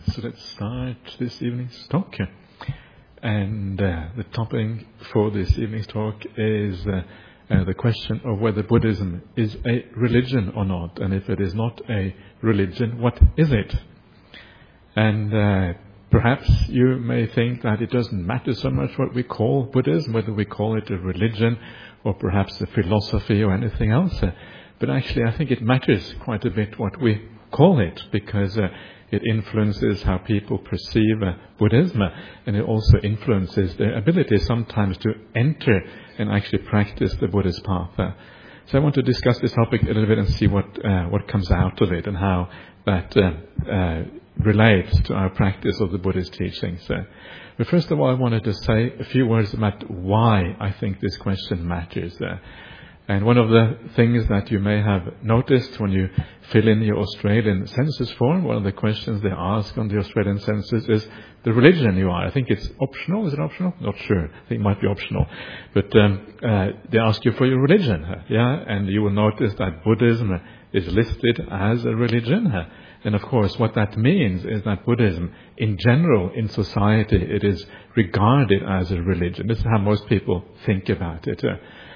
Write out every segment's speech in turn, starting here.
So let's start this evening's talk. And the topic for this evening's talk is the question of whether Buddhism is a religion or not. And if it is not a religion, what is it? And perhaps you may think that it doesn't matter so much what we call Buddhism, whether we call it a religion or perhaps a philosophy or anything else. But actually, I think it matters quite a bit what we call it, because it influences how people perceive Buddhism, and it also influences their ability sometimes to enter and actually practice the Buddhist path. So I want to discuss this topic a little bit and see what comes out of it and how that relates to our practice of the Buddhist teachings. But first of all, I wanted to say a few words about why I think this question matters. And one of the things that you may have noticed when you fill in your Australian census form, one of the questions they ask on the Australian census is the religion you are. I think it's optional. Is it optional? Not sure. I think it might be optional. But they ask you for your religion. And you will notice that Buddhism is listed as a religion. And of course, what that means is that Buddhism, in general, in society, it is regarded as a religion. This is how most people think about it.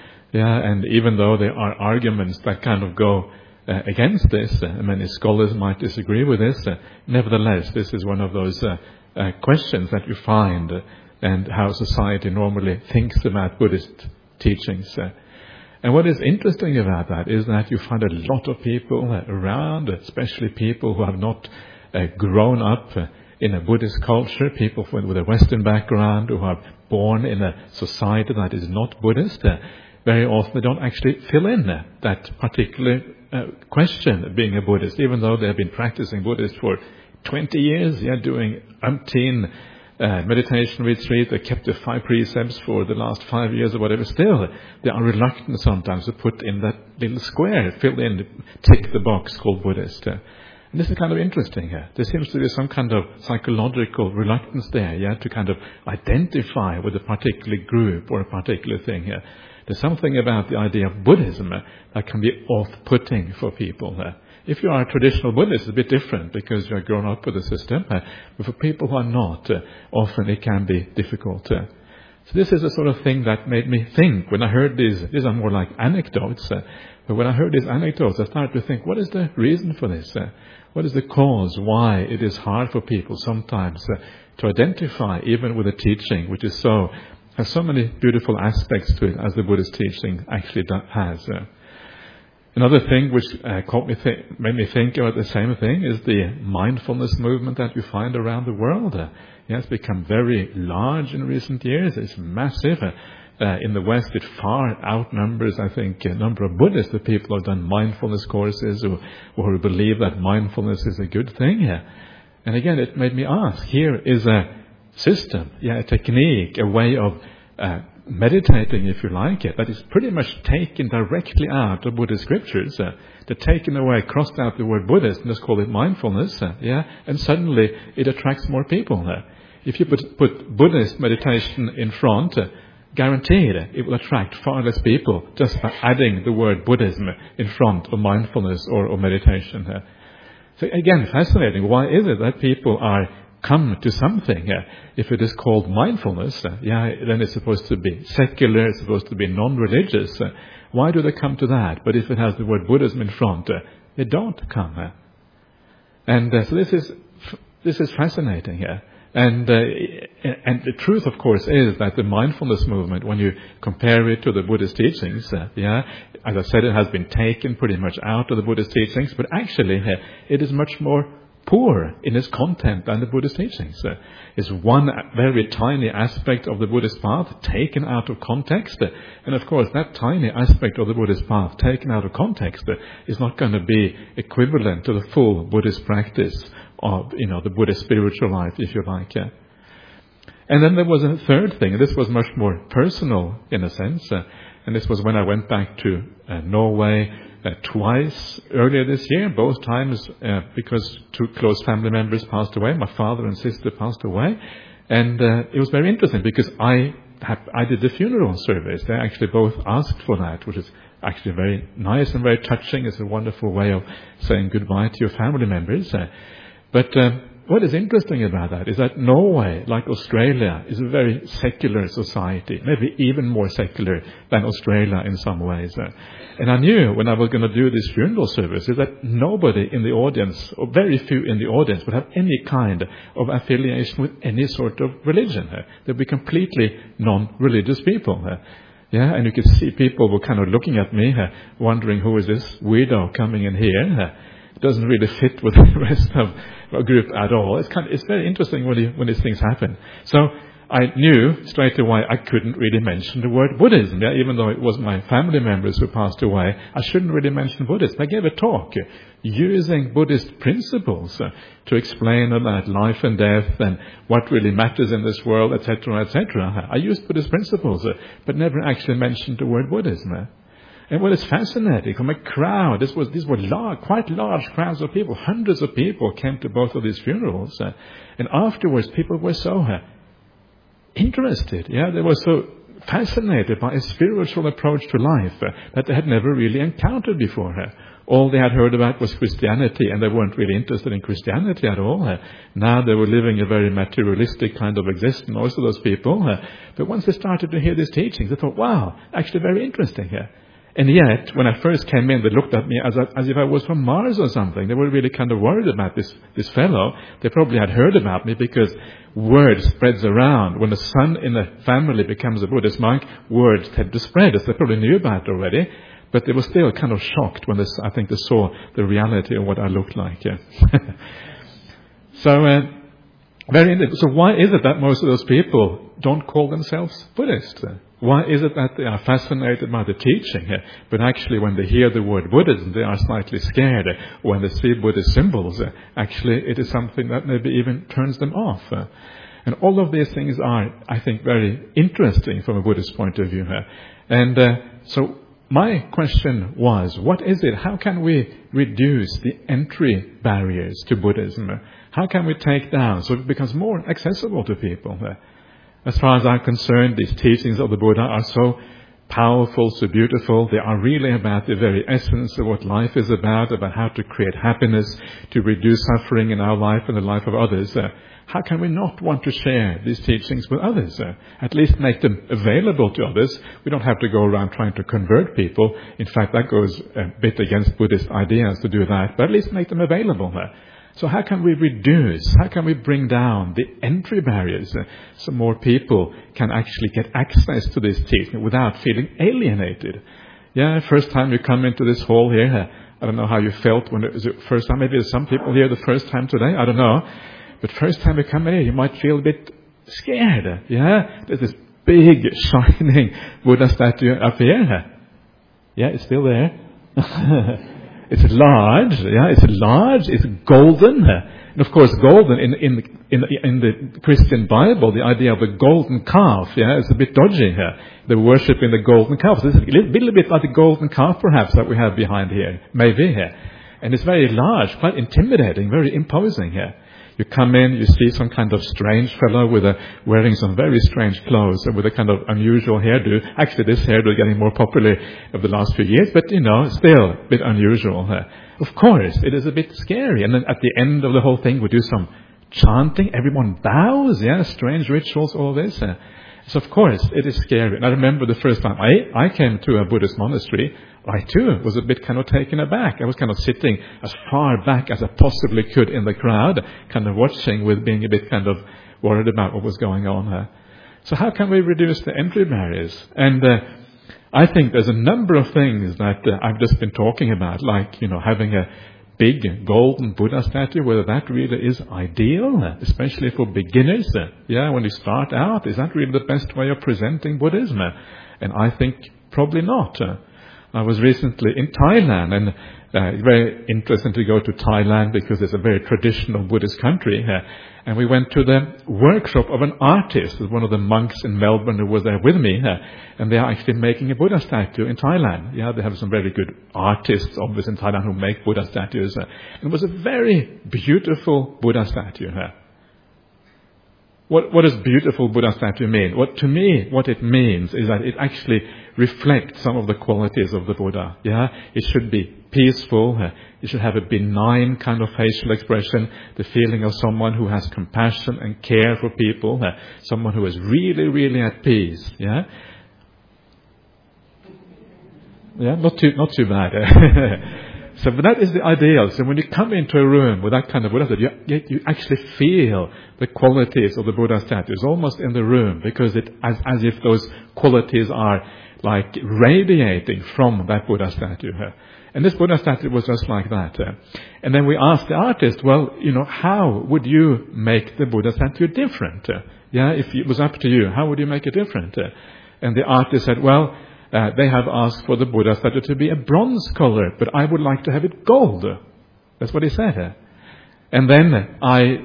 And even though there are arguments that kind of go against this, many scholars might disagree with this, nevertheless, this is one of those questions that you find and how society normally thinks about Buddhist teachings. And what is interesting about that is that you find a lot of people around, especially people who have not grown up in a Buddhist culture, people with a Western background who are born in a society that is not Buddhist. Very often they don't actually fill in that particular question of being a Buddhist, even though they have been practicing Buddhist for 20 years, doing umpteen meditation retreats. They kept the 5 precepts for the last 5 years or whatever. Still, they are reluctant sometimes to put in that little square, fill in, tick the box called Buddhist. And this is kind of interesting here. There seems to be some kind of psychological reluctance there, to kind of identify with a particular group or a particular thing here. There's something about the idea of Buddhism that can be off-putting for people. If you are a traditional Buddhist, it's a bit different because you are grown up with the system. But for people who are not, often it can be difficult. So this is the sort of thing that made me think when I heard these are more like anecdotes. But when I heard these anecdotes, I started to think, what is the reason for this? What is the cause why it is hard for people sometimes to identify even with a teaching which is has so many beautiful aspects to it as the Buddhist teaching actually has. Another thing which made me think about the same thing is the mindfulness movement that you find around the world. It's become very large in recent years. It's massive. In the West, it far outnumbers, I think, a number of Buddhists, the people who have done mindfulness courses or who believe that mindfulness is a good thing. And again, it made me ask, here is a system, a technique, a way of meditating, if you like it, that is pretty much taken directly out of Buddhist scriptures. They're taken away, crossed out the word Buddhist, and just call it mindfulness. And suddenly it attracts more people. If you put Buddhist meditation in front, guaranteed it will attract far less people just by adding the word Buddhism in front of mindfulness or meditation. So again, fascinating. Why is it that people come to something? If it is called mindfulness, then it's supposed to be secular, it's supposed to be non-religious. Why do they come to that? But if it has the word Buddhism in front, they don't come. And so this is fascinating. And the truth, of course, is that the mindfulness movement, when you compare it to the Buddhist teachings, as I said, it has been taken pretty much out of the Buddhist teachings, but actually it is much more poor in its content than the Buddhist teachings. It's one very tiny aspect of the Buddhist path taken out of context. And of course, that tiny aspect of the Buddhist path taken out of context is not going to be equivalent to the full Buddhist practice of, the Buddhist spiritual life, if you like. And then there was a third thing, and this was much more personal in a sense. And this was when I went back to Norway twice earlier this year, both times because 2 close family members passed away. My father and sister passed away. And it was very interesting because I did the funeral service. They actually both asked for that, which is actually very nice and very touching. It's a wonderful way of saying goodbye to your family members. But what is interesting about that is that Norway, like Australia, is a very secular society, maybe even more secular than Australia in some ways. And I knew when I was going to do this funeral service that nobody in the audience, or very few in the audience, would have any kind of affiliation with any sort of religion. They'd be completely non-religious people. Yeah, and you could see people were kind of looking at me, wondering who is this weirdo coming in here. It doesn't really fit with the rest of a group at all. It's very interesting when these things happen. So I knew straight away I couldn't really mention the word Buddhism. Yeah, even though it was my family members who passed away, I shouldn't really mention Buddhism. I gave a talk using Buddhist principles to explain about life and death and what really matters in this world, etc., etc. I used Buddhist principles, but never actually mentioned the word Buddhism. And what is fascinating, from a crowd, these were quite large crowds of people, hundreds of people came to both of these funerals. And afterwards, people were so interested. Yeah, they were so fascinated by a spiritual approach to life that they had never really encountered before. All they had heard about was Christianity, and they weren't really interested in Christianity at all. Now they were living a very materialistic kind of existence, most of those people. But once they started to hear these teachings, they thought, wow, actually very interesting here. And yet, when I first came in, they looked at me as if I was from Mars or something. They were really kind of worried about this fellow. They probably had heard about me because word spreads around. When the son in the family becomes a Buddhist monk, words tend to spread, as they probably knew about it already. But they were still kind of shocked when I think they saw the reality of what I looked like. Yeah. So why is it that most of those people don't call themselves Buddhists? Why is it that they are fascinated by the teaching, but actually when they hear the word Buddhism, they are slightly scared? When they see Buddhist symbols, actually it is something that maybe even turns them off. And all of these things are, I think, very interesting from a Buddhist point of view. And so my question was, what is it? How can we reduce the entry barriers to Buddhism? How can we take down so it becomes more accessible to people? As far as I'm concerned, these teachings of the Buddha are so powerful, so beautiful. They are really about the very essence of what life is about how to create happiness, to reduce suffering in our life and the life of others. How can we not want to share these teachings with others? At least make them available to others. We don't have to go around trying to convert people. In fact, that goes a bit against Buddhist ideas to do that, but at least make them available. So how can we how can we bring down the entry barriers so more people can actually get access to this teaching without feeling alienated? Yeah, first time you come into this hall here, I don't know how you felt when it was the first time. Maybe there's some people here the first time today, I don't know. But first time you come in here, you might feel a bit scared. Yeah, there's this big, shining Buddha statue up here. Yeah, it's still there. It's large, it's golden. And of course, golden in the Christian Bible, the idea of the golden calf, is a bit dodgy here. The worship in the golden calf. So it's a little bit like the golden calf, perhaps, that we have behind here, maybe here. And it's very large, quite intimidating, very imposing here. You come in, you see some kind of strange fellow wearing some very strange clothes and with a kind of unusual hairdo. Actually, this hairdo is getting more popular over the last few years, but, still a bit unusual. Of course, it is a bit scary. And then at the end of the whole thing, we do some chanting. Everyone bows, strange rituals, all this. So, of course, it is scary. And I remember the first time I came to a Buddhist monastery, I too was a bit kind of taken aback. I was kind of sitting as far back as I possibly could in the crowd, kind of watching with being a bit kind of worried about what was going on. So how can we reduce the entry barriers? And I think there's a number of things that I've just been talking about, like, having a big golden Buddha statue, whether that really is ideal, especially for beginners. When you start out, is that really the best way of presenting Buddhism? And I think probably not. I was recently in Thailand, and it's very interesting to go to Thailand because it's a very traditional Buddhist country. And we went to the workshop of an artist, one of the monks in Melbourne who was there with me. And they are actually making a Buddha statue in Thailand. They have some very good artists, obviously, in Thailand who make Buddha statues. And it was a very beautiful Buddha statue. What does beautiful Buddha statue mean? To me, what it means is that it actually reflects some of the qualities of the Buddha. Yeah, it should be peaceful. It should have a benign kind of facial expression, the feeling of someone who has compassion and care for people, someone who is really, really at peace. Yeah, not too bad. So, but that is the ideal. So when you come into a room with that kind of Buddha statue, you actually feel the qualities of the Buddha statue. It's almost in the room, because it as if those qualities are like radiating from that Buddha statue. And this Buddha statue was just like that. And then we asked the artist, well, how would you make the Buddha statue different? If it was up to you, how would you make it different? And the artist said, well, they have asked for the Buddha statue to be a bronze color, but I would like to have it gold. That's what he said. And then I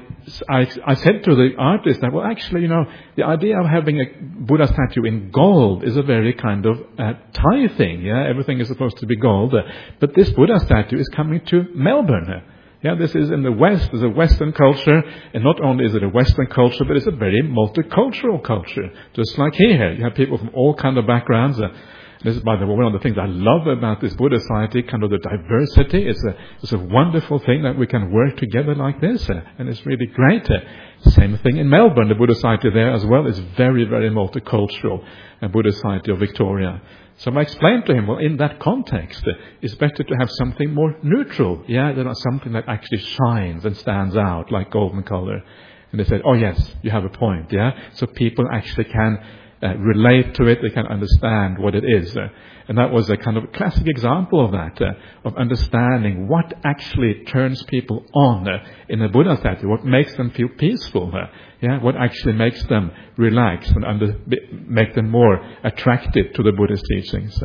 said to the artist that, well, actually, the idea of having a Buddha statue in gold is a very kind of Thai thing. Yeah, everything is supposed to be gold. But this Buddha statue is coming to Melbourne. Yeah, this is in the West. There's a Western culture, and not only is it a Western culture, but it's a very multicultural culture. Just like here, you have people from all kind of backgrounds. This is, by the way, one of the things I love about this Buddha society, kind of the diversity. It's a wonderful thing that we can work together like this, and it's really great. Same thing in Melbourne. The Buddha society there as well is very, very multicultural. Buddha society of Victoria. So I explained to him, well, in that context, it's better to have something more neutral, than something that actually shines and stands out like golden color. And they said, oh yes, you have a point, So people actually can relate to it, they can understand what it is. And that was a kind of classic example of that, of understanding what actually turns people on in a Buddha statue, what makes them feel peaceful, what actually makes them relax and make them more attracted to the Buddhist teachings.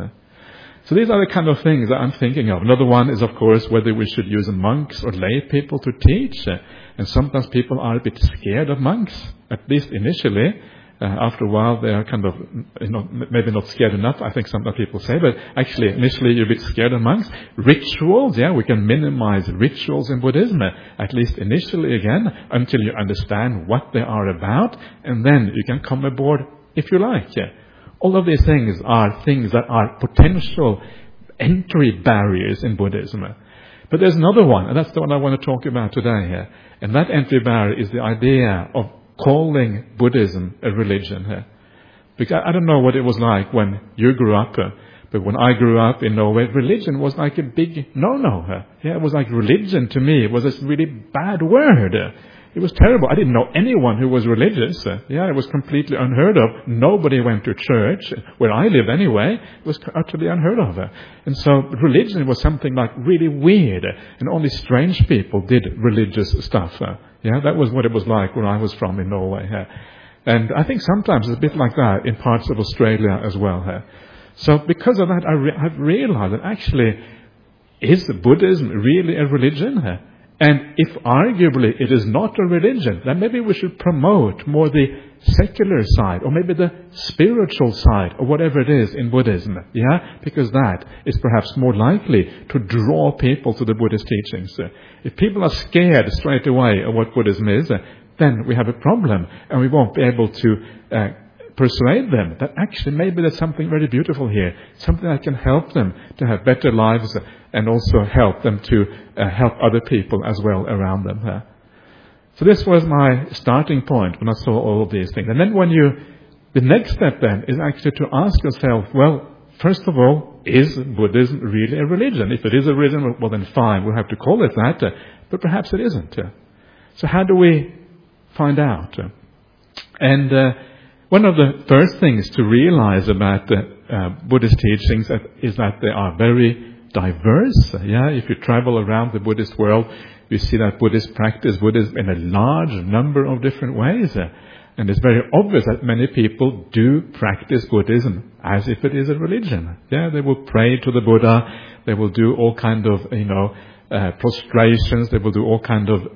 So these are the kind of things that I'm thinking of. Another one is, of course, whether we should use monks or lay people to teach. And sometimes people are a bit scared of monks, at least initially. After a while, they are kind of, maybe not scared enough, I think some people say, but actually, initially, you're a bit scared of monks. Rituals, we can minimize rituals in Buddhism, at least initially again, until you understand what they are about, and then you can come aboard if you like. All of these things are things that are potential entry barriers in Buddhism. But there's another one, and that's the one I want to talk about today. And that entry barrier is the idea of calling Buddhism a religion. Because I don't know what it was like when you grew up, but when I grew up in Norway, religion was like a big no-no. It was like religion to me. It was a really bad word. It was terrible. I didn't know anyone who was religious. It was completely unheard of. Nobody went to church, where I lived anyway. It was utterly unheard of. And so religion was something like really weird, and only strange people did religious stuff. That was what it was like where I was from in Norway. And I think sometimes it's a bit like that in parts of Australia as well. So because of that, I've realized that actually, is Buddhism really a religion? And if arguably it is not a religion, then maybe we should promote more the secular side, or maybe the spiritual side, or whatever it is in Buddhism. Because that is perhaps more likely to draw people to the Buddhist teachings. If people are scared straight away of what Buddhism is, then we have a problem, and we won't be able to persuade them that actually maybe there's something very beautiful here, something that can help them to have better lives, and also help them to help other people as well around them. So this was my starting point when I saw all of these things. And then the next step then is actually to ask yourself, well, first of all, is Buddhism really a religion? If it is a religion, well then fine, we'll have to call it that, but perhaps it isn't. So how do we find out? And one of the first things to realize about Buddhist teachings is that they are very diverse. If you travel around the Buddhist world, you see that Buddhists practice Buddhism in a large number of different ways. And it's very obvious that many people do practice Buddhism as if it is a religion. They will pray to the Buddha. They will do all kind of, prostrations. They will do all kind of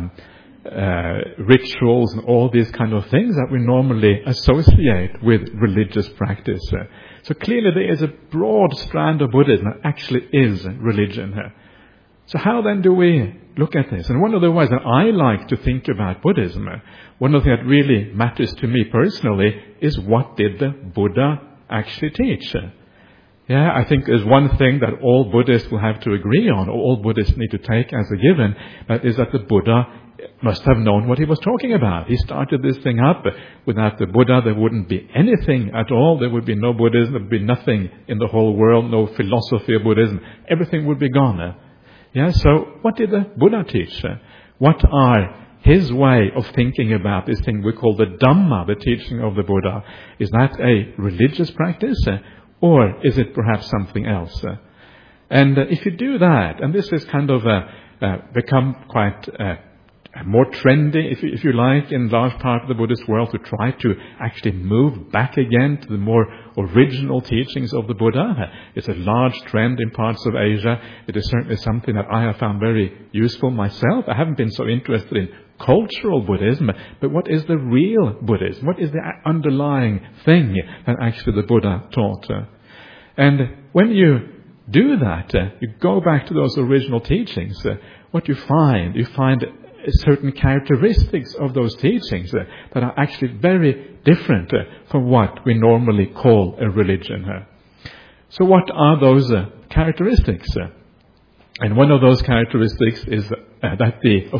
rituals and all these kind of things that we normally associate with religious practice. So clearly there is a broad strand of Buddhism that actually is religion. So how then do we look at this? And one of the ways that I like to think about Buddhism, one of the things that really matters to me personally, is what did the Buddha actually teach? Yeah, I think there's one thing that all Buddhists will have to agree on, or all Buddhists need to take as a given, that is that the Buddha must have known what he was talking about. He started this thing up. Without the Buddha, there wouldn't be anything at all. There would be no Buddhism. There would be nothing in the whole world, no philosophy of Buddhism. Everything would be gone. Yeah, so what did the Buddha teach? What are his way of thinking about this thing we call the Dhamma, the teaching of the Buddha? Is that a religious practice? Or is it perhaps something else? And if you do that, and this has kind of become quite more trendy, if you like, in large part of the Buddhist world, to try to actually move back again to the more original teachings of the Buddha. It's a large trend in parts of Asia. It is certainly something that I have found very useful myself. I haven't been so interested in cultural Buddhism, but what is the real Buddhism? What is the underlying thing that actually the Buddha taught? And when you do that, you go back to those original teachings, what you find certain characteristics of those teachings that are actually very different from what we normally call a religion. So what are those characteristics? And one of those characteristics is that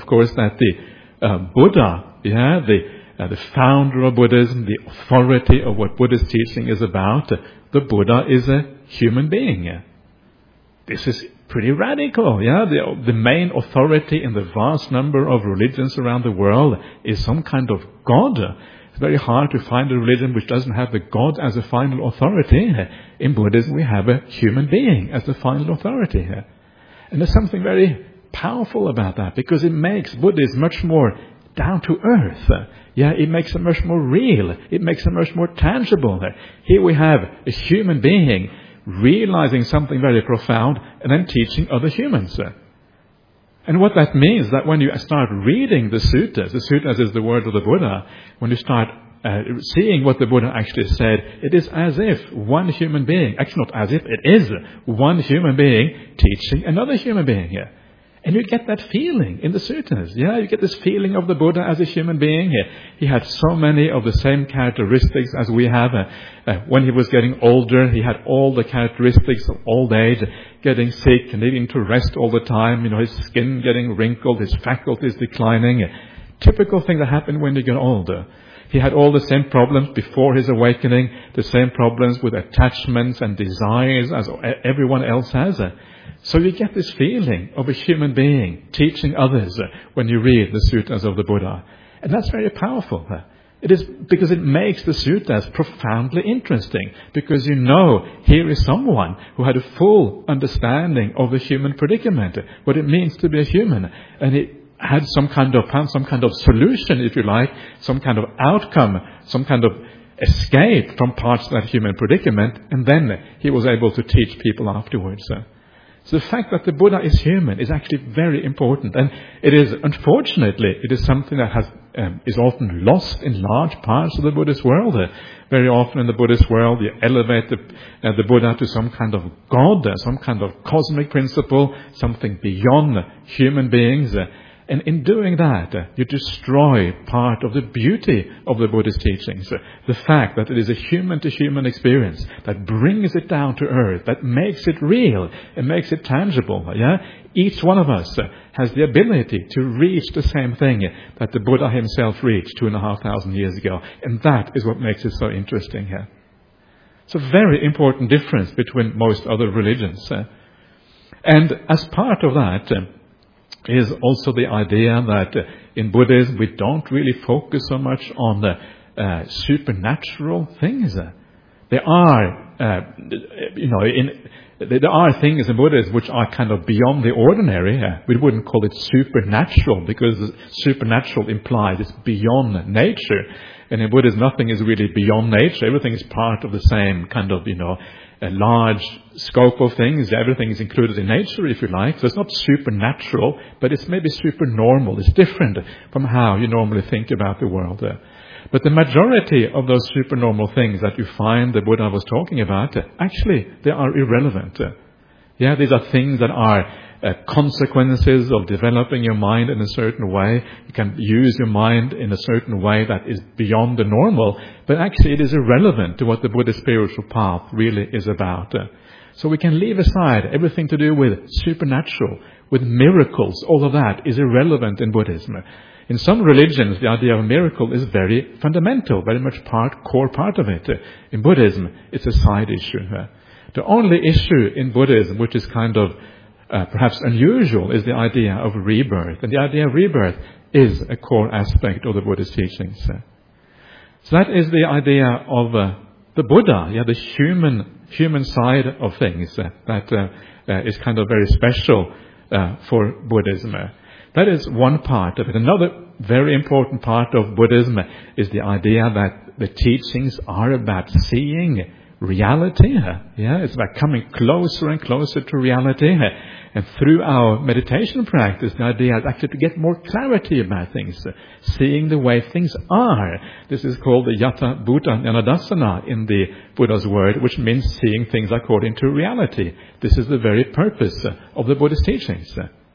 the Buddha, the founder of Buddhism, the authority of what Buddhist teaching is about, the Buddha is a human being. This is pretty radical, The main authority in the vast number of religions around the world is some kind of God. It's very hard to find a religion which doesn't have the God as a final authority. In Buddhism, we have a human being as the final authority. And there's something very powerful about that, because it makes Buddhism much more down to earth. It makes it much more real. It makes it much more tangible. Here we have a human being realizing something very profound and then teaching other humans. And what that means is that when you start reading the suttas is the word of the Buddha, when you start seeing what the Buddha actually said, it is as if one human being, actually not as if, it is one human being teaching another human being here. And you get that feeling in the suttas. You get this feeling of the Buddha as a human being. He had so many of the same characteristics as we have. When he was getting older, he had all the characteristics of old age, getting sick and needing to rest all the time. His skin getting wrinkled, his faculties declining. Typical thing that happened when you get older. He had all the same problems before his awakening, the same problems with attachments and desires as everyone else has. So you get this feeling of a human being teaching others when you read the suttas of the Buddha. And that's very powerful. It is because it makes the suttas profoundly interesting, because here is someone who had a full understanding of the human predicament, what it means to be a human. And it had found some kind of solution, if you like, some kind of outcome, some kind of escape from parts of that human predicament. And then he was able to teach people afterwards. So the fact that the Buddha is human is actually very important, and unfortunately, it is something that is often lost in large parts of the Buddhist world. Very often in the Buddhist world, you elevate the Buddha to some kind of God, some kind of cosmic principle, something beyond human beings. And in doing that, you destroy part of the beauty of the Buddhist teachings. The fact that it is a human-to-human experience that brings it down to earth, that makes it real and makes it tangible. Each one of us has the ability to reach the same thing that the Buddha himself reached 2,500 years ago. And that is what makes it so interesting here. It's a very important difference between most other religions. And as part of that, is also the idea that in Buddhism we don't really focus so much on the supernatural things. There are, there are things in Buddhism which are kind of beyond the ordinary. We wouldn't call it supernatural, because supernatural implies it's beyond nature. And in Buddhism, nothing is really beyond nature. Everything is part of the same kind of, a large scope of things. Everything is included in nature, if you like. So it's not supernatural, but it's maybe supernormal. It's different from how you normally think about the world. But the majority of those supernormal things that you find the Buddha was talking about, actually, they are irrelevant. These are things that are consequences of developing your mind in a certain way. You can use your mind in a certain way that is beyond the normal, but actually it is irrelevant to what the Buddhist spiritual path really is about. So we can leave aside everything to do with supernatural, with miracles. All of that is irrelevant in Buddhism. In some religions, the idea of a miracle is very fundamental, very much core part of it. In Buddhism, it's a side issue. The only issue in Buddhism, which is kind of perhaps unusual, is the idea of rebirth. And the idea of rebirth is a core aspect of the Buddhist teachings. So that is the idea of the Buddha, the human side of things that is kind of very special for Buddhism. That is one part of it. Another very important part of Buddhism is the idea that the teachings are about seeing reality. It's about coming closer and closer to reality. And through our meditation practice, the idea is actually to get more clarity about things, seeing the way things are. This is called the Yata Bhuta Nyanadasana in the Buddha's word, which means seeing things according to reality. This is the very purpose of the Buddhist teachings.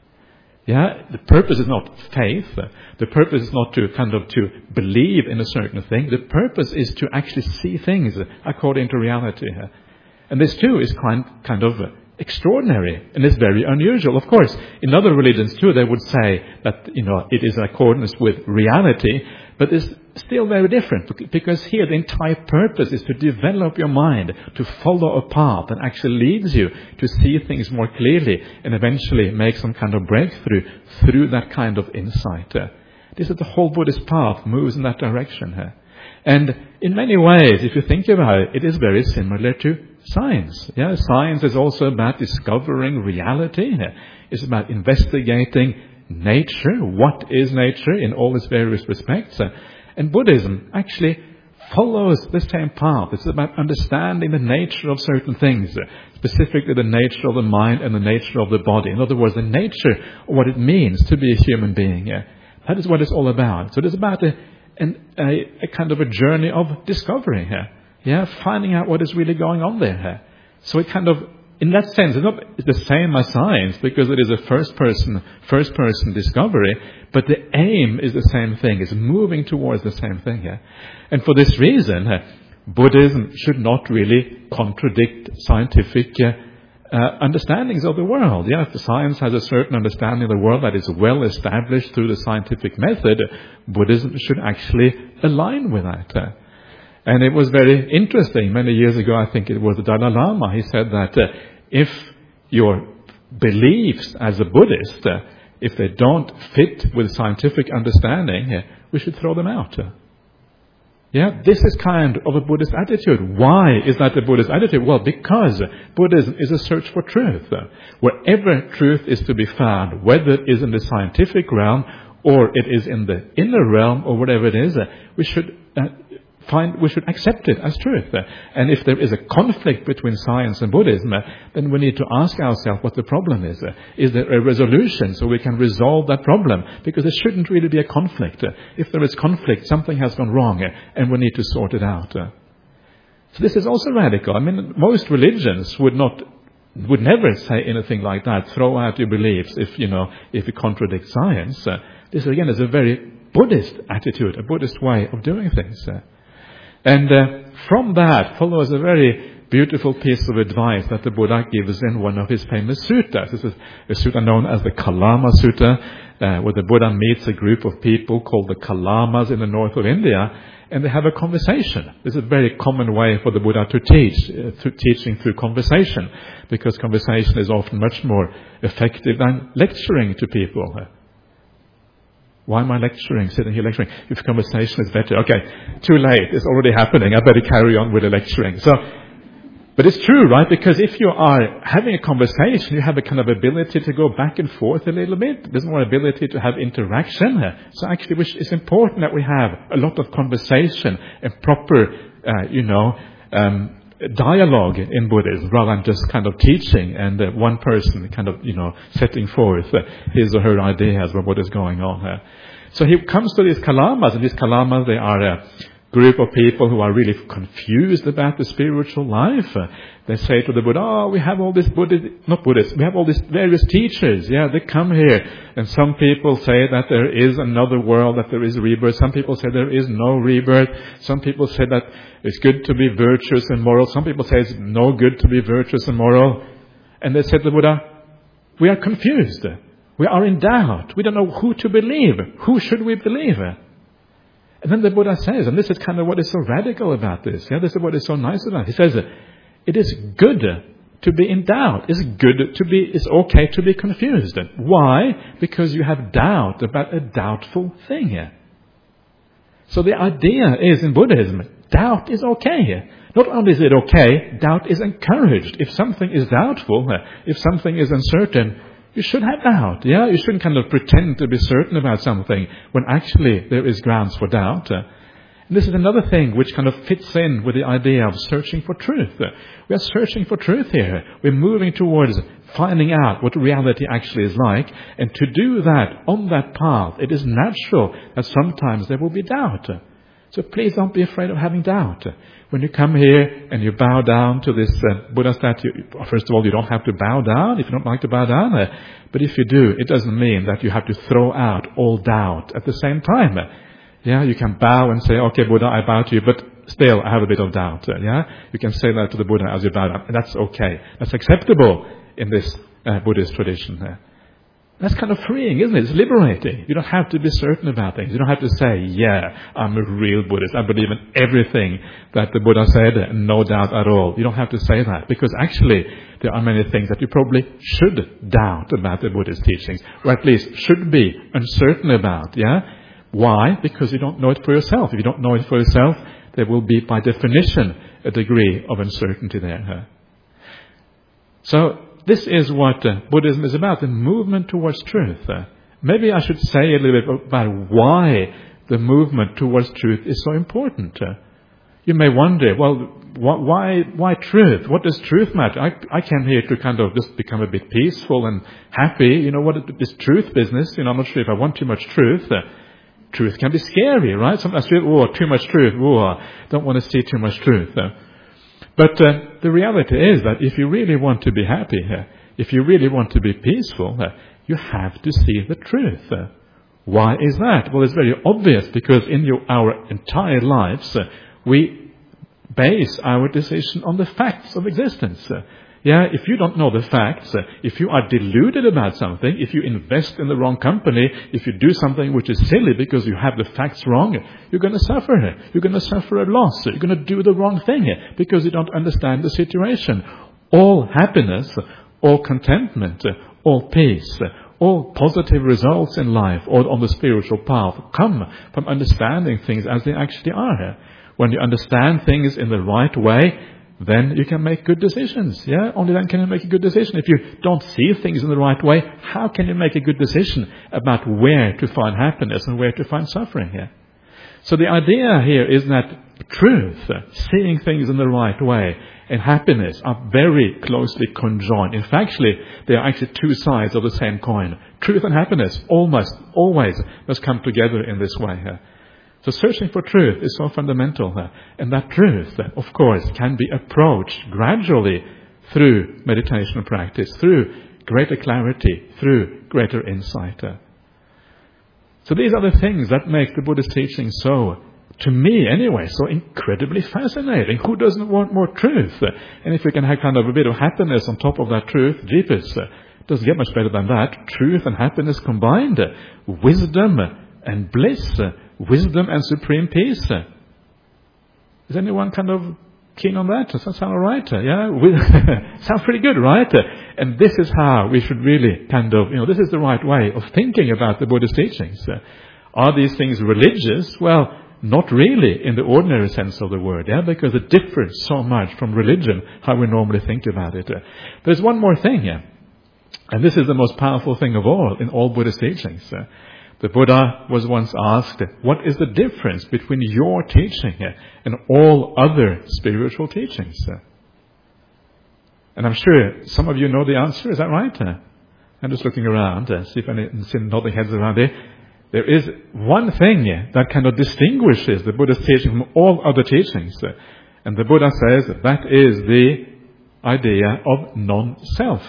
The purpose is not faith. The purpose is not to believe in a certain thing. The purpose is to actually see things according to reality. And this too is kind of extraordinary, and it's very unusual. Of course, in other religions too, they would say that, it is in accordance with reality, but it's still very different, because here the entire purpose is to develop your mind, to follow a path that actually leads you to see things more clearly and eventually make some kind of breakthrough through that kind of insight. This is the whole Buddhist path moves in that direction. And in many ways, if you think about it, it is very similar to science. Science is also about discovering reality. It's about investigating nature. What is nature in all its various respects? And Buddhism actually follows the same path. It's about understanding the nature of certain things, specifically the nature of the mind and the nature of the body. In other words, the nature of what it means to be a human being. That is what it's all about. So it's about a kind of a journey of discovery here. Finding out what is really going on there. So it kind of, in that sense, it's not the same as science, because it is a first person discovery, but the aim is the same thing. It's moving towards the same thing. And for this reason, Buddhism should not really contradict scientific understandings of the world. If the science has a certain understanding of the world that is well established through the scientific method, Buddhism should actually align with that. And it was very interesting. Many years ago, I think it was the Dalai Lama, he said that if your beliefs as a Buddhist, if they don't fit with scientific understanding, we should throw them out. This is kind of a Buddhist attitude. Why is that a Buddhist attitude? Well, because Buddhism is a search for truth. Wherever truth is to be found, whether it is in the scientific realm or it is in the inner realm or whatever it is, we should accept it as truth. And if there is a conflict between science and Buddhism, then we need to ask ourselves what the problem is. Is there a resolution so we can resolve that problem? Because there shouldn't really be a conflict. If there is conflict, something has gone wrong, and we need to sort it out. So this is also radical. I mean, most religions would never say anything like that. Throw out your beliefs if it contradicts science. This again is a very Buddhist attitude, a Buddhist way of doing things. And from that follows a very beautiful piece of advice that the Buddha gives in one of his famous suttas. This is a sutta known as the Kalama Sutta, where the Buddha meets a group of people called the Kalamas in the north of India, and they have a conversation. This is a very common way for the Buddha to teach, teaching through conversation, because conversation is often much more effective than lecturing to people. Why am I sitting here lecturing? If conversation is better. Okay, too late. It's already happening. I better carry on with the lecturing. But it's true, right? Because if you are having a conversation, you have a kind of ability to go back and forth a little bit. There's more ability to have interaction. So actually, it's important that we have a lot of conversation and proper, dialogue in Buddhism, rather than just kind of teaching and one person kind of, setting forth his or her ideas of what is going on. So he comes to these Kalamas, and these Kalamas, they are group of people who are really confused about the spiritual life. They say to the Buddha, we have all these we have all these various teachers. Yeah, they come here. And some people say that there is another world, that there is rebirth. Some people say there is no rebirth. Some people say that it's good to be virtuous and moral. Some people say it's no good to be virtuous and moral. And they said to the Buddha, we are confused. We are in doubt. We don't know who to believe. Who should we believe? And then the Buddha says, and this is kind of what is so radical about this. Yeah, this is what is so nice about it. He says, it is good to be in doubt. It's okay to be confused. Why? Because you have doubt about a doubtful thing. So the idea is in Buddhism, doubt is okay. Not only is it okay, doubt is encouraged. If something is doubtful, if something is uncertain, you should have doubt. Yeah, you shouldn't kind of pretend to be certain about something when actually there is grounds for doubt. And this is another thing which kind of fits in with the idea of searching for truth. We are searching for truth here. We're moving towards finding out what reality actually is like. And to do that on that path, it is natural that sometimes there will be doubt. So please don't be afraid of having doubt. When you come here and you bow down to this Buddha statue, first of all, you don't have to bow down if you don't like to bow down. But if you do, it doesn't mean that you have to throw out all doubt at the same time. Yeah, you can bow and say, okay, Buddha, I bow to you, but still I have a bit of doubt. Yeah, you can say that to the Buddha as you bow down. And that's okay. That's acceptable in this Buddhist tradition. That's kind of freeing, isn't it? It's liberating. You don't have to be certain about things. You don't have to say, yeah, I'm a real Buddhist. I believe in everything that the Buddha said, and no doubt at all. You don't have to say that, because actually there are many things that you probably should doubt about the Buddhist teachings, or at least should be uncertain about, yeah? Why? Because you don't know it for yourself. If you don't know it for yourself, there will be, by definition, a degree of uncertainty there. So, this is what Buddhism is about, the movement towards truth. Maybe I should say a little bit about why the movement towards truth is so important. You may wonder, well, why truth? What does truth matter? I came here to kind of just become a bit peaceful and happy. You know, what this truth business, I'm not sure if I want too much truth. Truth can be scary, right? Sometimes, too much truth. Don't want to see too much truth. But the reality is that if you really want to be happy, if you really want to be peaceful, you have to see the truth. Why is that? Well, it's very obvious, because in our entire lives, we base our decision on the facts of existence. Yeah, if you don't know the facts, if you are deluded about something, if you invest in the wrong company, if you do something which is silly because you have the facts wrong, you're going to suffer. You're going to suffer a loss. You're going to do the wrong thing because you don't understand the situation. All happiness, all contentment, all peace, all positive results in life or on the spiritual path come from understanding things as they actually are. When you understand things in the right way, then you can make good decisions. Yeah, only then can you make a good decision. If you don't see things in the right way, how can you make a good decision about where to find happiness and where to find suffering here? So the idea here is that truth, seeing things in the right way, and happiness are very closely conjoined. In fact, they are actually two sides of the same coin. Truth and happiness almost always must come together in this way here. So searching for truth is so fundamental. And that truth, of course, can be approached gradually through meditation practice, through greater clarity, through greater insight. So these are the things that make the Buddhist teaching so, to me anyway, so incredibly fascinating. Who doesn't want more truth? And if we can have kind of a bit of happiness on top of that truth, jeepers, doesn't get much better than that. Truth and happiness combined. Wisdom and bliss. Wisdom and supreme peace. Is anyone kind of keen on that? Does that sound all right? Yeah? Sounds pretty good, right? And this is how we should really kind of, this is the right way of thinking about the Buddhist teachings. Are these things religious? Well, not really in the ordinary sense of the word, because it differs so much from religion, how we normally think about it. There's one more thing here, and this is the most powerful thing of all in all Buddhist teachings. The Buddha was once asked, what is the difference between your teaching and all other spiritual teachings? And I'm sure some of you know the answer, is that right? I'm just looking around, see if any nodding heads around there. there is one thing that kind of distinguishes the Buddha's teaching from all other teachings. And the Buddha says that is the idea of non-self.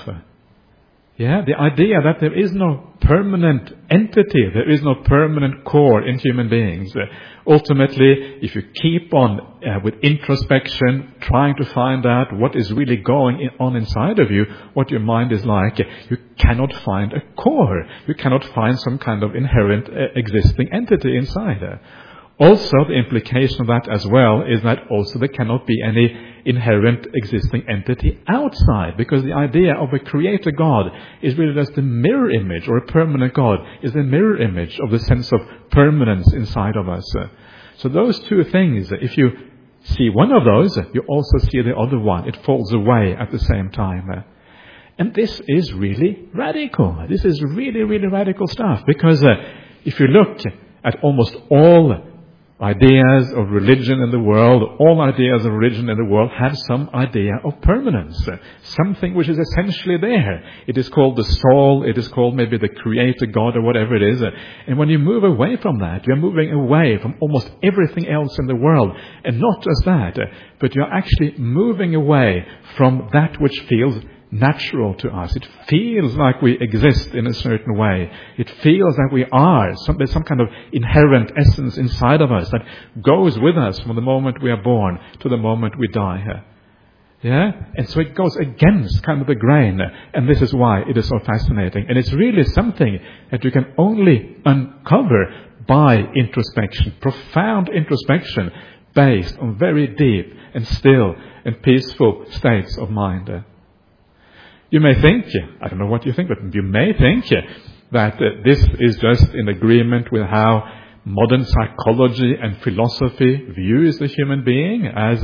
The idea that there is no permanent entity, there is no permanent core in human beings. Ultimately, if you keep on with introspection, trying to find out what is really going on inside of you, what your mind is like, you cannot find a core. You cannot find some kind of inherent existing entity inside. Also, the implication of that as well is that also there cannot be any inherent existing entity outside, because the idea of a creator God is really just a mirror image, or a permanent God is a mirror image of the sense of permanence inside of us. So those two things, if you see one of those, you also see the other one. It falls away at the same time. And this is really radical. This is really, really radical stuff, because if you look at almost all ideas of religion in the world, all ideas of religion in the world have some idea of permanence, something which is essentially there. It is called the soul, it is called maybe the creator God or whatever it is. And when you move away from that, you're moving away from almost everything else in the world. And not just that, but you're actually moving away from that which feels natural to us. It feels like we exist in a certain way. It feels that we are. There's some kind of inherent essence inside of us that goes with us from the moment we are born to the moment we die. And so it goes against kind of the grain. And this is why it is so fascinating. And it's really something that you can only uncover by introspection, profound introspection based on very deep and still and peaceful states of mind. You may think, I don't know what you think, but you may think that this is just in agreement with how modern psychology and philosophy views the human being as,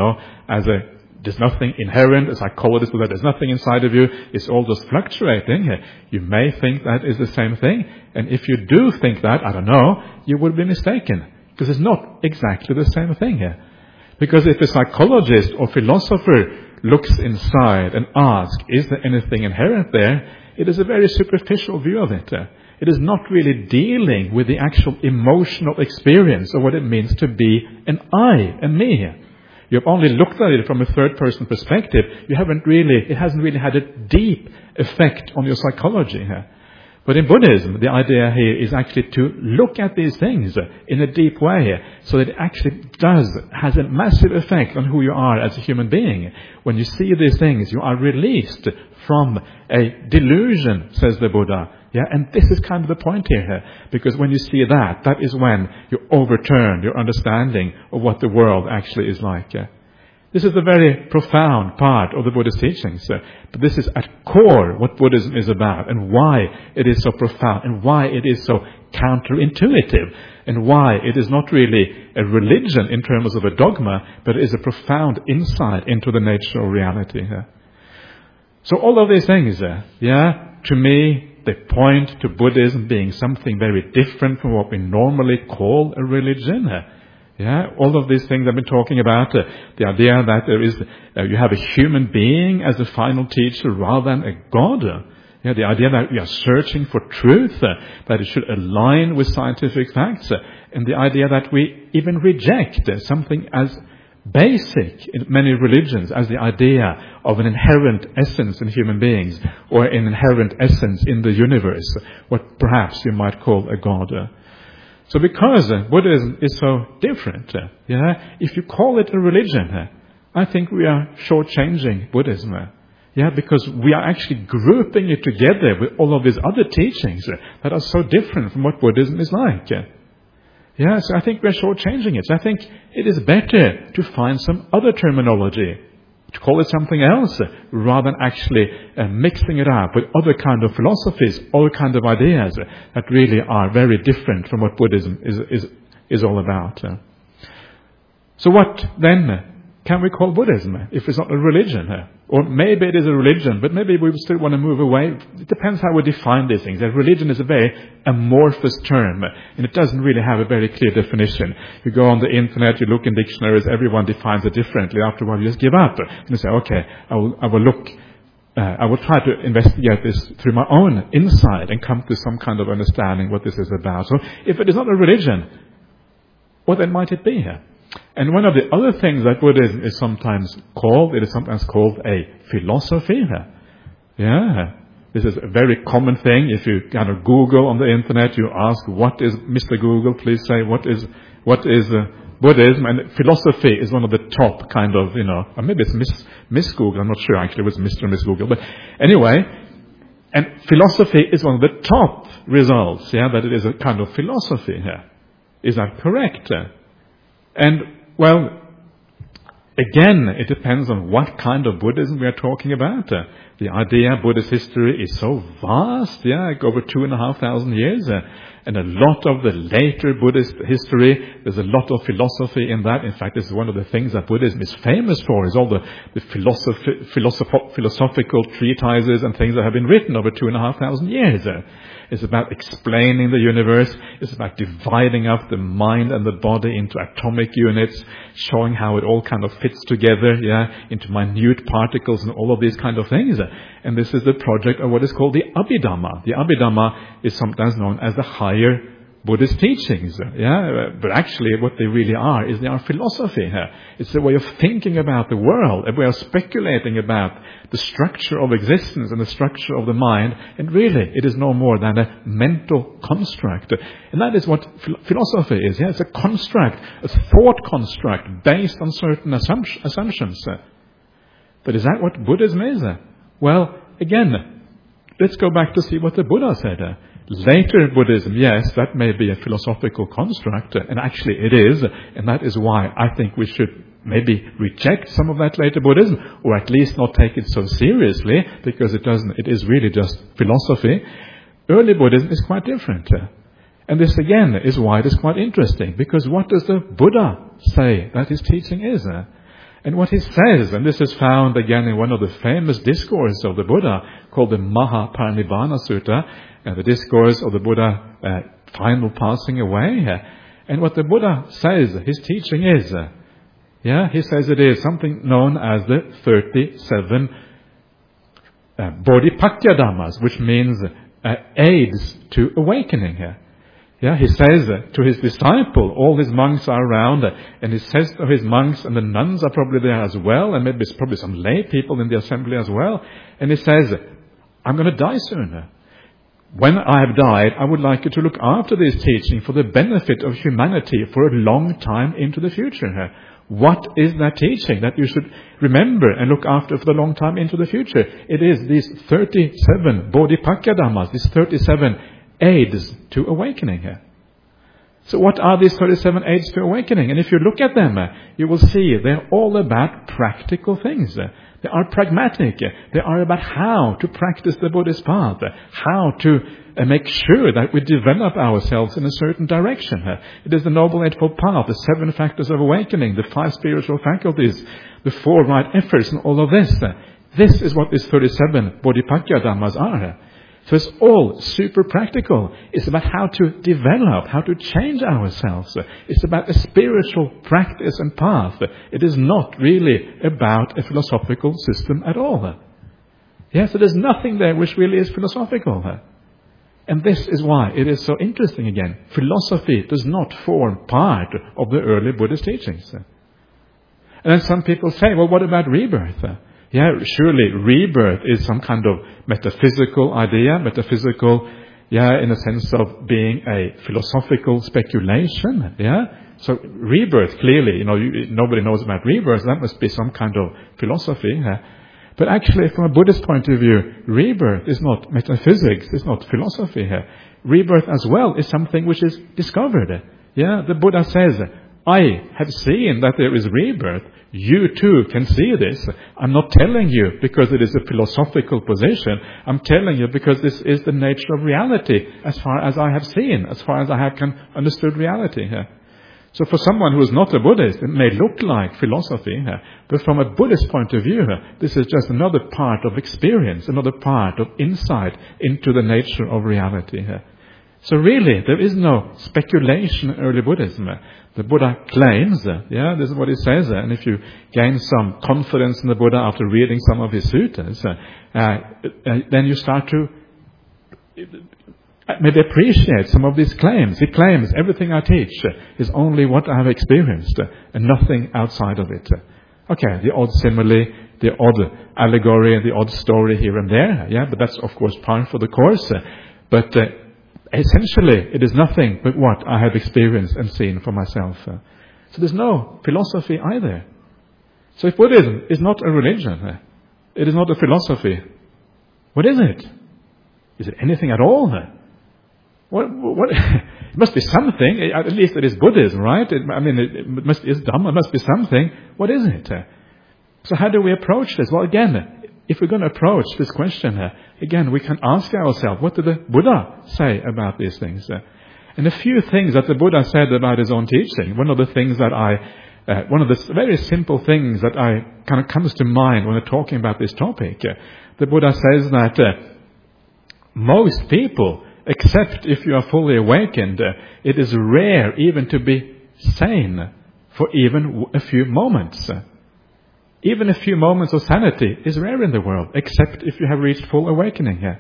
there's nothing inherent. A psychologist will say there's nothing inside of you. It's all just fluctuating. You may think that is the same thing. And if you do think that, I don't know, you would be mistaken, because it's not exactly the same thing here. Because if a psychologist or philosopher looks inside and asks, is there anything inherent there? It is a very superficial view of it. It is not really dealing with the actual emotional experience of what it means to be an I, a me. You have only looked at it from a third-person perspective. It hasn't really had a deep effect on your psychology. But in Buddhism, the idea here is actually to look at these things in a deep way, so that it actually has a massive effect on who you are as a human being. When you see these things, you are released from a delusion, says the Buddha. And this is kind of the point here, because when you see that is when you overturn your understanding of what the world actually is like. This is a very profound part of the Buddhist teachings. But this is at core what Buddhism is about, and why it is so profound, and why it is so counterintuitive, and why it is not really a religion in terms of a dogma, but it is a profound insight into the nature of reality. So all of these things, to me, they point to Buddhism being something very different from what we normally call a religion. All of these things I've been talking about, the idea that there is, you have a human being as the final teacher rather than a God. The idea that we are searching for truth, that it should align with scientific facts, and the idea that we even reject something as basic in many religions as the idea of an inherent essence in human beings, or an inherent essence in the universe, what perhaps you might call a God. So because Buddhism is so different, if you call it a religion, I think we are shortchanging Buddhism. Because we are actually grouping it together with all of these other teachings that are so different from what Buddhism is like. So I think we're shortchanging it. So I think it is better to find some other terminology, to call it something else, rather than actually mixing it up with other kind of philosophies, other kind of ideas that really are very different from what Buddhism is all about. So what then can we call Buddhism if it's not a religion? Or maybe it is a religion, but maybe we still want to move away. It depends how we define these things. Religion is a very amorphous term, and it doesn't really have a very clear definition. You go on the internet, you look in dictionaries, everyone defines it differently. After a while, you just give up. And you say, okay, I will look I will try to investigate this through my own insight and come to some kind of understanding what this is about. So if it is not a religion, what then might it be here? And one of the other things that Buddhism is sometimes called, it is sometimes called a philosophy here. Yeah. This is a very common thing. If you kind of Google on the internet, you ask, what is, Mr. Google, please say, what is Buddhism? And philosophy is one of the top kind of, or maybe it's Miss Google, I'm not sure actually it was Mr. and Miss Google, but anyway, and philosophy is one of the top results, that it is a kind of philosophy here. Is that correct? And, well, again, it depends on what kind of Buddhism we are talking about. The idea Buddhist history is so vast, over 2,500 years. And a lot of the later Buddhist history, there's a lot of philosophy in that. In fact, this is one of the things that Buddhism is famous for, is all the philosophical treatises and things that have been written over 2,500 years. It's about explaining the universe. It's about dividing up the mind and the body into atomic units, showing how it all kind of fits together, into minute particles and all of these kind of things. And this is the project of what is called the Abhidhamma. The Abhidhamma is sometimes known as the higher Buddhist teachings, but actually what they really are is they are philosophy. It's a way of thinking about the world, a way of speculating about the structure of existence and the structure of the mind, and really it is no more than a mental construct. And that is what philosophy is. It's a construct, a thought construct based on certain assumptions. But is that what Buddhism is? Well, again, let's go back to see what the Buddha said. Later Buddhism, yes, that may be a philosophical construct, and actually it is, and that is why I think we should maybe reject some of that later Buddhism, or at least not take it so seriously, because it is really just philosophy. Early Buddhism is quite different. And this again is why it is quite interesting, because what does the Buddha say that his teaching is? And what he says, and this is found again in one of the famous discourses of the Buddha, called the Mahaparinibbana Sutta, the discourse of the Buddha final passing away. And what the Buddha says, his teaching is, he says it is something known as the 37 Bodhipakya Dhammas, which means aids to awakening. He says to his disciple, all his monks are around, and he says to his monks, and the nuns are probably there as well, and maybe it's probably some lay people in the assembly as well, and he says, I'm going to die soon. When I have died, I would like you to look after this teaching for the benefit of humanity for a long time into the future. What is that teaching that you should remember and look after for the long time into the future? It is these 37 Bodhipakya Dhammas, these 37 aids to awakening. So what are these 37 aids to awakening? And if you look at them, you will see they're all about practical things. They are pragmatic. They are about how to practice the Buddhist path, how to make sure that we develop ourselves in a certain direction. It is the Noble Eightfold Path, the 7 factors of awakening, the 5 spiritual faculties, the 4 right efforts, and all of this. This is what these 37 Bodhipakya Dhammas are. So it's all super practical. It's about how to develop, how to change ourselves. It's about a spiritual practice and path. It is not really about a philosophical system at all. So there's nothing there which really is philosophical. And this is why it is so interesting again. Philosophy does not form part of the early Buddhist teachings. And then some people say, well, what about rebirth? Surely rebirth is some kind of metaphysical idea, in the sense of being a philosophical speculation, So rebirth, clearly, nobody knows about rebirth, that must be some kind of philosophy, But actually, from a Buddhist point of view, rebirth is not metaphysics, it's not philosophy here. Rebirth as well is something which is discovered. The Buddha says, I have seen that there is rebirth. You too can see this. I'm not telling you because it is a philosophical position. I'm telling you because this is the nature of reality as far as I have seen, as far as I have understood reality here. So for someone who is not a Buddhist, it may look like philosophy, but from a Buddhist point of view, this is just another part of experience, another part of insight into the nature of reality. So really, there is no speculation in early Buddhism. The Buddha claims, this is what he says, and if you gain some confidence in the Buddha after reading some of his suttas, then you start to maybe appreciate some of these claims. He claims everything I teach is only what I have experienced and nothing outside of it. Okay, the odd simile, the odd allegory, the odd story here and there, but that's of course par for the course. But essentially, it is nothing but what I have experienced and seen for myself. So there's no philosophy either. So if Buddhism is not a religion, it is not a philosophy, what is it? Is it anything at all? What? It must be something. At least it is Buddhism, right? It's Dhamma. It must be something. What is it? So how do we approach this? Well, again, if we're going to approach this question, again, we can ask ourselves, what did the Buddha say about these things? And a few things that the Buddha said about his own teaching. One of the very simple things that kind of comes to mind when we're talking about this topic, the Buddha says that most people, except if you are fully awakened, it is rare even to be sane for even a few moments. Even a few moments of sanity is rare in the world, except if you have reached full awakening here.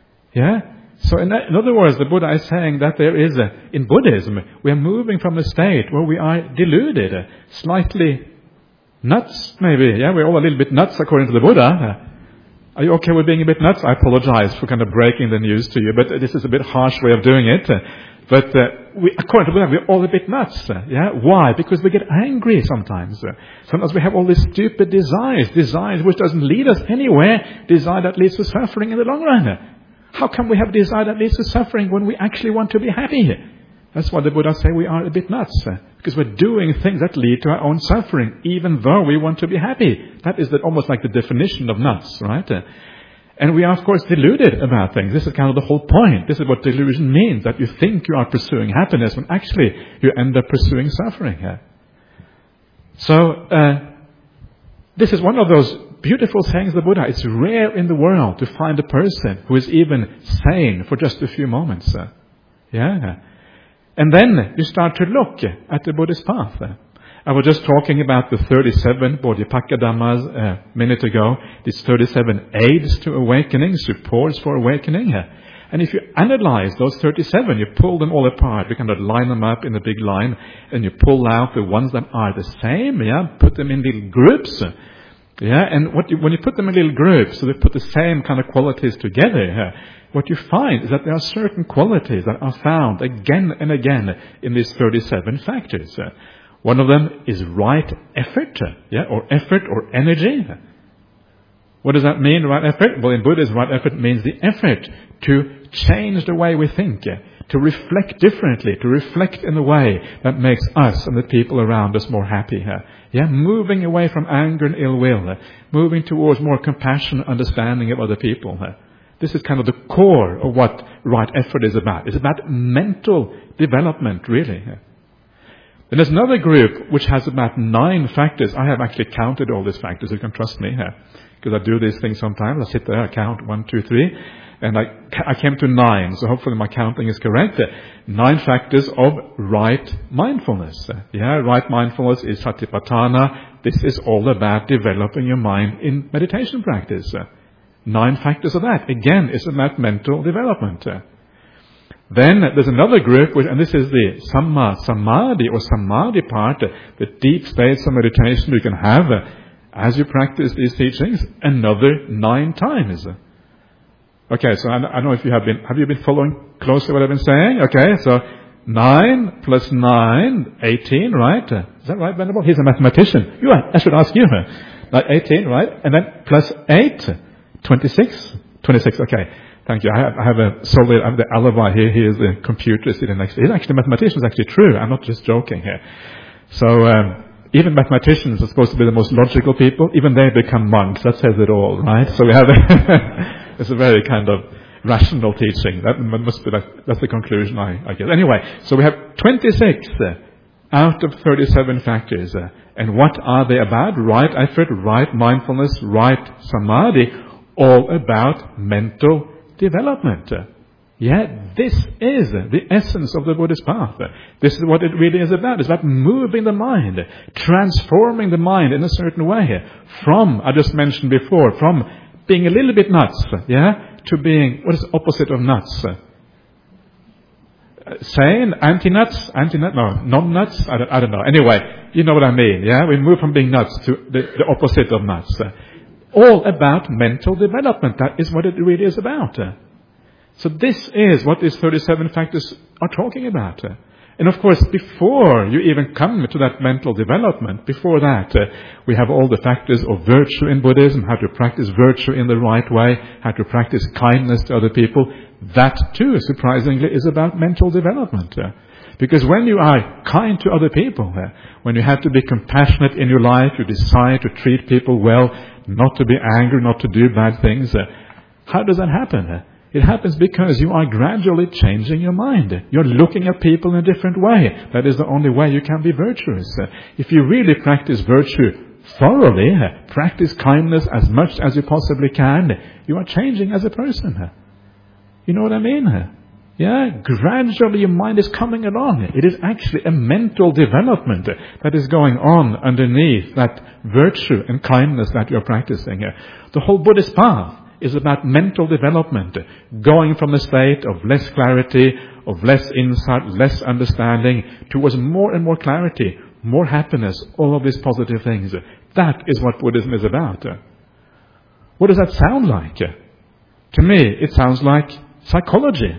So in other words, the Buddha is saying that there is, in Buddhism, we are moving from a state where we are deluded, slightly nuts maybe. We're all a little bit nuts according to the Buddha. Are you okay with being a bit nuts? I apologize for kind of breaking the news to you, but this is a bit harsh way of doing it. But according to Buddha, we're all a bit nuts. Why? Because we get angry sometimes. Sometimes we have all these stupid desires which doesn't lead us anywhere, desire that leads to suffering in the long run. How can we have desire that leads to suffering when we actually want to be happy? That's why the Buddha say we are a bit nuts. Because we're doing things that lead to our own suffering, even though we want to be happy. That is almost like the definition of nuts, right? And we are, of course, deluded about things. This is kind of the whole point. This is what delusion means, that you think you are pursuing happiness when actually you end up pursuing suffering. So, this is one of those beautiful sayings of the Buddha. It's rare in the world to find a person who is even sane for just a few moments. And then you start to look at the Buddhist path. I was just talking about the 37 Bodhipaka Dhammas a minute ago. These 37 aids to awakening, supports for awakening. And if you analyze those 37, you pull them all apart. You kind of line them up in a big line, and you pull out the ones that are the same. Put them in little groups. And when you put them in little groups, so they put the same kind of qualities together, what you find is that there are certain qualities that are found again and again in these 37 factors. One of them is right effort, or effort or energy. What does that mean, right effort? Well, in Buddhism, right effort means the effort to change the way we think, to reflect differently, to reflect in a way that makes us and the people around us more happy. Moving away from anger and ill will, moving towards more compassion and understanding of other people. This is kind of the core of what right effort is about. It's about mental development, really. Then there's another group which has about 9 factors. I have actually counted all these factors. You can trust me here, because I do these things sometimes. I sit there, I count 1, 2, 3, and I came to 9. So hopefully my counting is correct. 9 factors of right mindfulness. Right mindfulness is Satipatthana. This is all about developing your mind in meditation practice. 9 factors of that, again, is about mental development. Then there's another group, and this is the Samma Samadhi or Samadhi part, the deep states of meditation you can have as you practice these teachings, another 9 times. Okay, so I don't know if have you been following closely what I've been saying? Okay, so 9 plus 9, 18, right? Is that right, Venerable? He's a mathematician. I should ask you. Like 18, right? And then plus 8, 26? 26, okay. Thank you. I have the alibi here. He is the computer sitting next to me. He's actually a mathematician. It's actually true. I'm not just joking here. So, even mathematicians are supposed to be the most logical people. Even they become monks. That says it all, right? So we have it's a very kind of rational teaching. That must be that's the conclusion I guess. Anyway, so we have 26 out of 37 factors. And what are they about? Right effort, right mindfulness, right samadhi, all about mental development. Yeah, this is the essence of the Buddhist path. This is what it really is about. It's about moving the mind, transforming the mind in a certain way. From, I just mentioned before, from being a little bit nuts, to being, what is the opposite of nuts? Sane, anti-nuts, non-nuts, I don't know. Anyway, you know what I mean, We move from being nuts to the opposite of nuts. All about mental development. That is what it really is about. So this is what these 37 factors are talking about. And of course, before you even come to that mental development, before that, we have all the factors of virtue in Buddhism, how to practice virtue in the right way, how to practice kindness to other people. That too, surprisingly, is about mental development. Because when you are kind to other people, when you have to be compassionate in your life, you decide to treat people well, not to be angry, not to do bad things, how does that happen? It happens because you are gradually changing your mind. You're looking at people in a different way. That is the only way you can be virtuous. If you really practice virtue thoroughly, practice kindness as much as you possibly can, you are changing as a person. You know what I mean? Gradually your mind is coming along. It is actually a mental development that is going on underneath that virtue and kindness that you're practicing. The whole Buddhist path is about mental development, going from a state of less clarity, of less insight, less understanding, towards more and more clarity, more happiness, all of these positive things. That is what Buddhism is about. What does that sound like? To me, it sounds like psychology.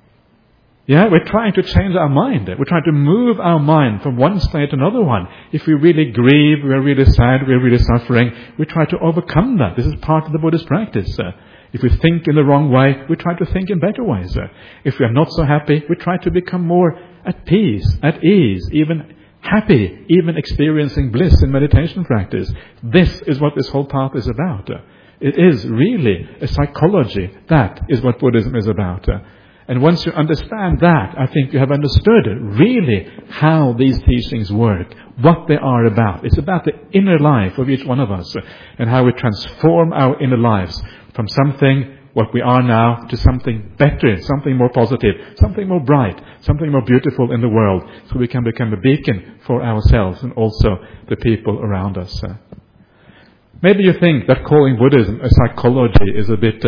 We're trying to change our mind. We're trying to move our mind from one state to another one. If we really grieve, we're really sad, we're really suffering, we try to overcome that. This is part of the Buddhist practice. If we think in the wrong way, we try to think in better ways. If we are not so happy, we try to become more at peace, at ease, even happy, even experiencing bliss in meditation practice. This is what this whole path is about. It is really a psychology. That is what Buddhism is about. And once you understand that, I think you have understood really how these teachings work, what they are about. It's about the inner life of each one of us and how we transform our inner lives from something, what we are now, to something better, something more positive, something more bright, something more beautiful in the world, so we can become a beacon for ourselves and also the people around us. Maybe you think that calling Buddhism a psychology is a bit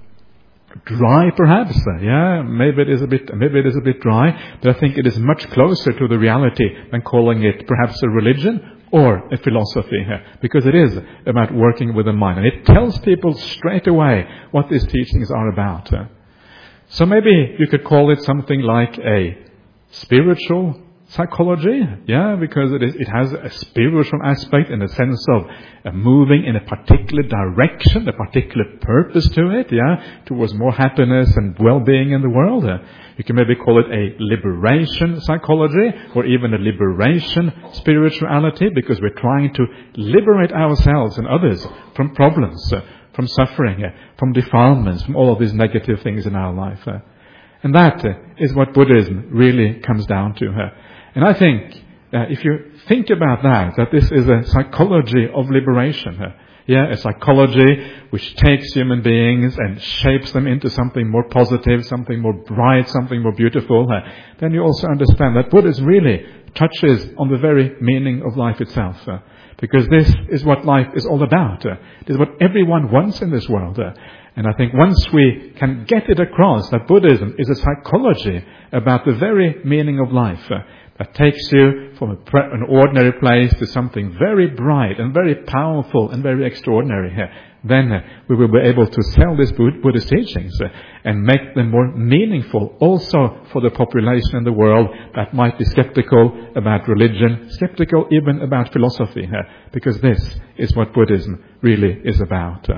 dry, perhaps. Maybe it is a bit dry, but I think it is much closer to the reality than calling it perhaps a religion or a philosophy, because it is about working with the mind, and it tells people straight away what these teachings are about. So maybe you could call it something like a spiritual psychology, because it has a spiritual aspect in the sense of moving in a particular direction, a particular purpose to it, towards more happiness and well-being in the world. You can maybe call it a liberation psychology or even a liberation spirituality, because we're trying to liberate ourselves and others from problems, from suffering, from defilements, from all of these negative things in our life. And that is what Buddhism really comes down to. And I think, if you think about that this is a psychology of liberation. A psychology which takes human beings and shapes them into something more positive, something more bright, something more beautiful. Then you also understand that Buddhism really touches on the very meaning of life itself. Because this is what life is all about. It is what everyone wants in this world. And I think once we can get it across that Buddhism is a psychology about the very meaning of life, that takes you from an ordinary place to something very bright and very powerful and very extraordinary, then we will be able to sell these Buddhist teachings and make them more meaningful also for the population in the world that might be skeptical about religion, skeptical even about philosophy, because this is what Buddhism really is about.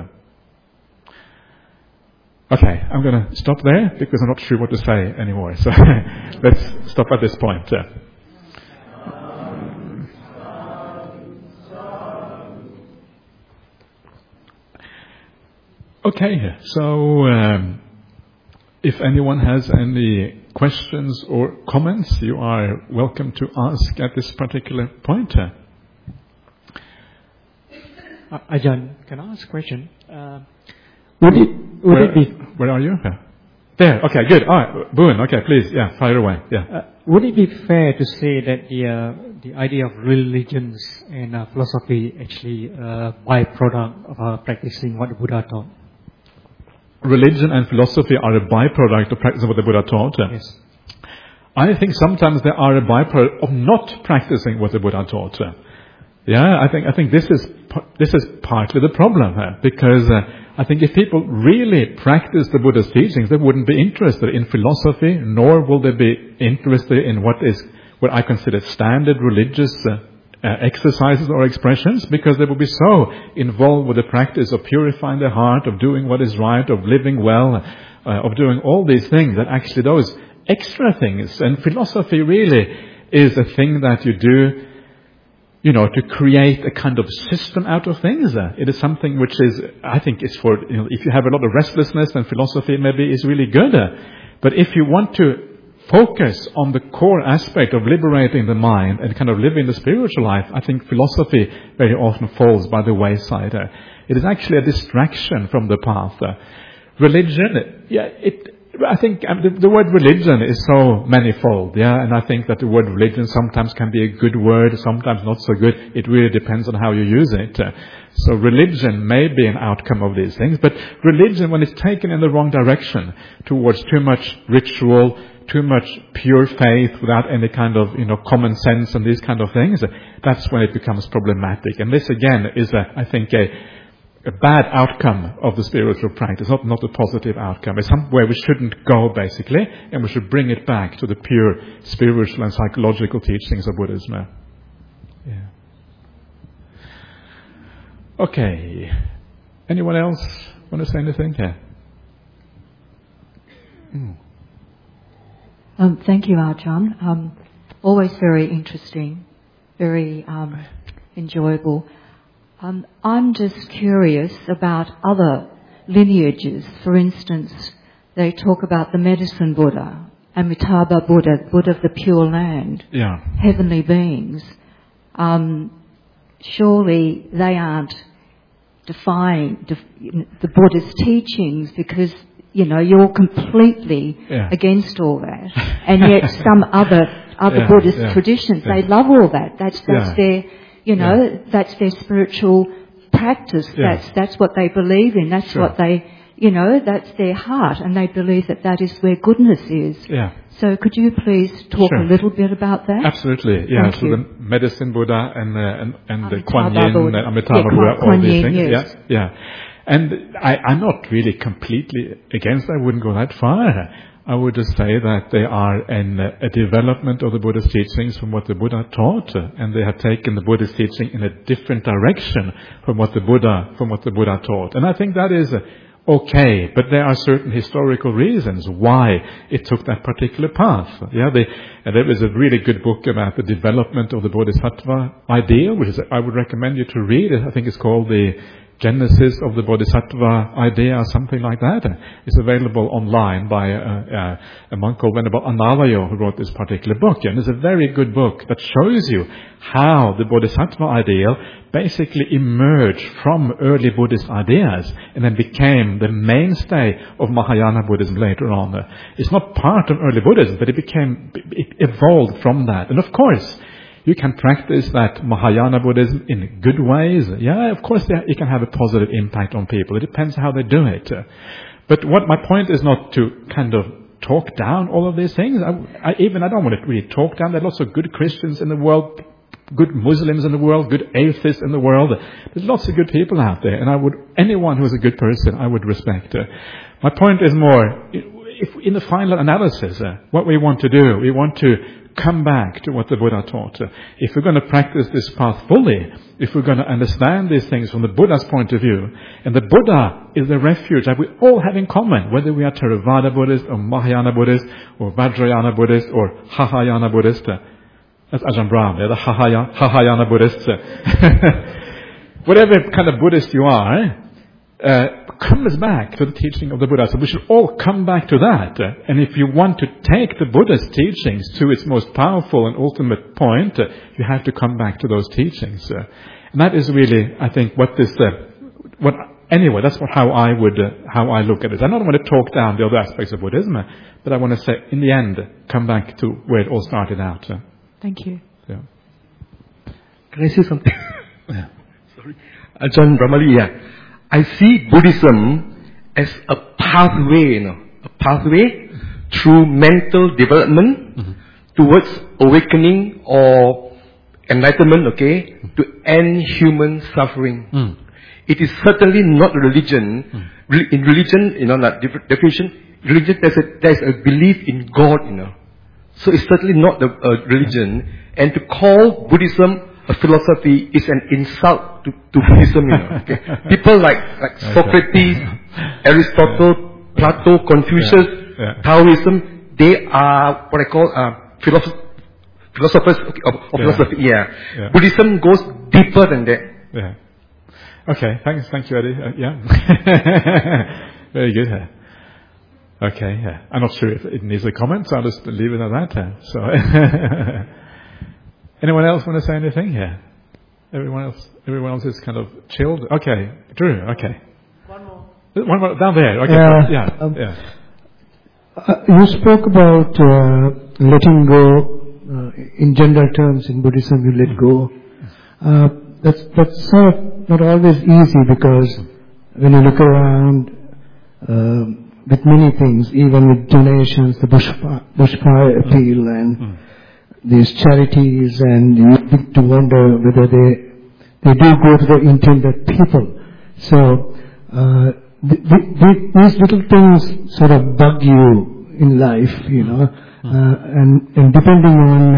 Okay, I'm going to stop there because I'm not sure what to say anymore. So let's stop at this point. Okay, so if anyone has any questions or comments, you are welcome to ask at this particular point. Ajahn, can I ask a question? Where are you? There. Okay, good. All right, Boone. Okay, please. Yeah, fire away. Yeah. Would it be fair to say that the idea of religions and philosophy actually byproduct of practicing what the Buddha taught? Religion and philosophy are a byproduct of practicing what the Buddha taught. Yes. I think sometimes they are a byproduct of not practicing what the Buddha taught. Yeah, I think this is partly the problem because I think if people really practice the Buddha's teachings, they wouldn't be interested in philosophy, nor will they be interested in what I consider standard religious exercises or expressions, because they will be so involved with the practice of purifying their heart, of doing what is right, of living well, of doing all these things, that actually those extra things, and philosophy really is a thing that you do, to create a kind of system out of things. It is something which is, I think, is for, if you have a lot of restlessness, then philosophy maybe is really good. But if you want to focus on the core aspect of liberating the mind and kind of living the spiritual life, I think philosophy very often falls by the wayside. It is actually a distraction from the path. Religion, I think the word religion is so manifold, and I think that the word religion sometimes can be a good word, sometimes not so good. It really depends on how you use it. So religion may be an outcome of these things, but religion, when it's taken in the wrong direction, towards too much ritual, too much pure faith without any kind of, common sense and these kind of things, that's when it becomes problematic. And this again is, I think, a bad outcome of the spiritual practice, not a positive outcome. It's somewhere we shouldn't go, basically, and we should bring it back to the pure spiritual and psychological teachings of Buddhism. Yeah. Okay. Anyone else want to say anything? Yeah. Thank you, Ajahn. Always very interesting, very enjoyable. I'm just curious about other lineages. For instance, they talk about the medicine Buddha, Amitabha Buddha, Buddha of the Pure Land, heavenly beings. Surely they aren't defying the Buddha's teachings, because you're completely against all that, and yet some other Buddhist traditions, they love all that. That's their that's their spiritual practice. That's what they believe in. That's what they, that's their heart, and they believe that is where goodness is. Yeah. So could you please talk a little bit about that? Absolutely. Yeah. So the medicine Buddha and the Kuan Yin, Amitabha Buddha, all these things. Yes. Yeah. And I'm not really completely against. I wouldn't go that far. I would just say that they are a development of the Buddha's teachings from what the Buddha taught, and they have taken the Buddha's teaching in a different direction from what the Buddha taught. And I think that is okay, but there are certain historical reasons why it took that particular path. And there is a really good book about the development of the Bodhisattva ideal, which I would recommend you to read. I think it's called the Genesis of the Bodhisattva idea, or something like that. It's available online by a monk called Venerable Analayo, who wrote this particular book. And it's a very good book that shows you how the Bodhisattva ideal basically emerged from early Buddhist ideas and then became the mainstay of Mahayana Buddhism later on. It's not part of early Buddhism, but it evolved from that. And of course, you can practice that Mahayana Buddhism in good ways. Yeah, of course, it can have a positive impact on people. It depends how they do it. But my point is not to kind of talk down all of these things. I don't want to really talk down. There are lots of good Christians in the world, good Muslims in the world, good atheists in the world. There's lots of good people out there, and anyone who is a good person, I would respect. My point is more, if in the final analysis, what we want to do, we want to come back to what the Buddha taught. If we're going to practice this path fully, if we're going to understand these things from the Buddha's point of view, and the Buddha is the refuge that we all have in common, whether we are Theravada Buddhist or Mahayana Buddhist or Vajrayana Buddhist or Hahayana Buddhist. That's Ajahn Brahm, the Hahayana Buddhists. Whatever kind of Buddhist you are, comes back to the teaching of the Buddha. So we should all come back to that. And if you want to take the Buddha's teachings to its most powerful and ultimate point, you have to come back to those teachings. And that is really, I think, what anyway, that's how I look at it. I don't want to talk down the other aspects of Buddhism, but I want to say, in the end, come back to where it all started out. Thank you. Yeah. Can I say something? Yeah. Sorry. Ajahn Brahmali, yeah. I see Buddhism as a pathway, a pathway through mental development towards awakening or enlightenment, to end human suffering. It is certainly not a religion. In religion, that definition, religion, there's a belief in God, So it's certainly not a religion. And to call Buddhism a philosophy is an insult to Buddhism, People like Socrates, Aristotle, Plato, Confucius, Taoism, they are what I call philosophers of philosophy. Yeah. Buddhism goes deeper than that. Yeah. Okay. Thank you, Eddie. Very good. Okay. Yeah. I'm not sure if it needs a comment, so I'll just leave it at that. So, anyone else want to say anything here? Everyone else is kind of chilled. Okay, Drew. Okay. One more down there. Okay. You spoke about letting go. In general terms, in Buddhism, you let go. That's sort of not always easy, because when you look around with many things, even with donations, the bushfire appeal and these charities, and you begin to wonder whether they do go to the intended people. So these little things sort of bug you in life, and depending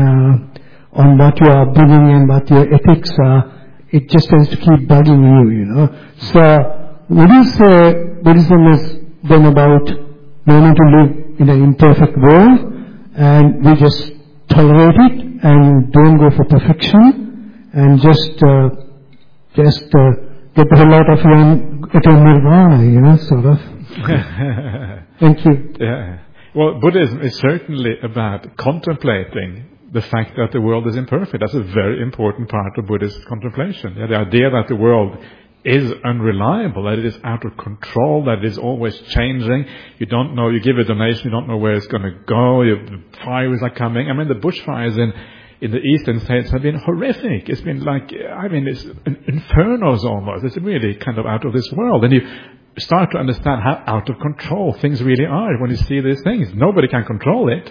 on what you are bringing and what your ethics are, it just tends to keep bugging you, So would you say Buddhism is then about learning to live in an imperfect world, and we just tolerate it and don't go for perfection, and just get the hell out of nirvana, sort of. Thank you. Yeah. Well, Buddhism is certainly about contemplating the fact that the world is imperfect. That's a very important part of Buddhist contemplation. The idea that the world is unreliable, that it is out of control, that it is always changing. You don't know, you give a donation, you don't know where it's going to go, the fires are coming. I mean, the bushfires in the eastern states have been horrific. It's been it's infernos almost. It's really kind of out of this world. And you start to understand how out of control things really are when you see these things. Nobody can control it,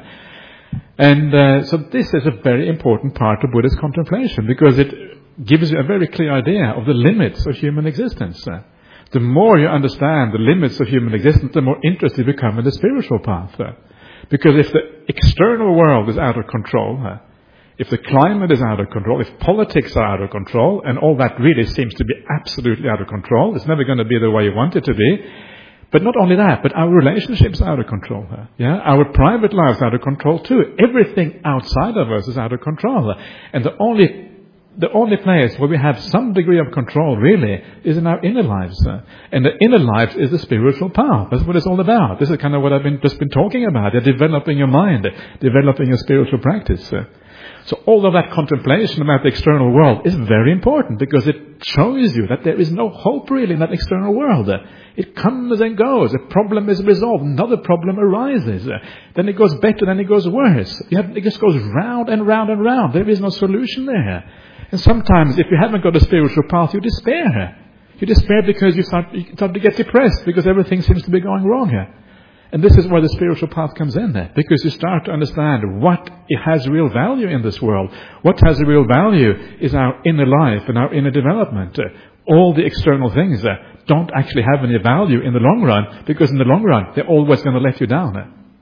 And so this is a very important part of Buddhist contemplation, because it gives you a very clear idea of the limits of human existence. The more you understand the limits of human existence, the more interested you become in the spiritual path. Because if the external world is out of control, if the climate is out of control, if politics are out of control, and all that really seems to be absolutely out of control, it's never going to be the way you want it to be. But not only that, but our relationships are out of control. Our private lives are out of control too. Everything outside of us is out of control. And the only place where we have some degree of control really is in our inner lives. And the inner lives is the spiritual path. That's what it's all about. This is kind of what I've just been talking about. You're developing your mind, developing your spiritual practice. So all of that contemplation about the external world is very important, because it shows you that there is no hope really in that external world. It comes and goes. A problem is resolved. Another problem arises. Then it goes better, then it goes worse. It just goes round and round and round. There is no solution there. And sometimes if you haven't got a spiritual path, you despair. You despair because you start to get depressed, because everything seems to be going wrong here. And this is where the spiritual path comes in there, because you start to understand what has real value in this world. What has a real value is our inner life and our inner development. All the external things don't actually have any value in the long run, because in the long run, they're always going to let you down.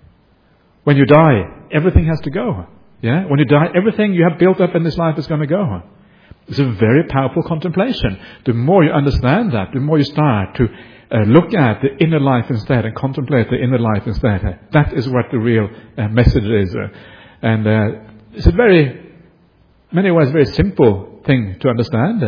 When you die, everything has to go. When you die, everything you have built up in this life is going to go. It's a very powerful contemplation. The more you understand that, the more you start to look at the inner life instead and contemplate the inner life instead. That is what the real message is. And it's a many ways, very simple thing to understand,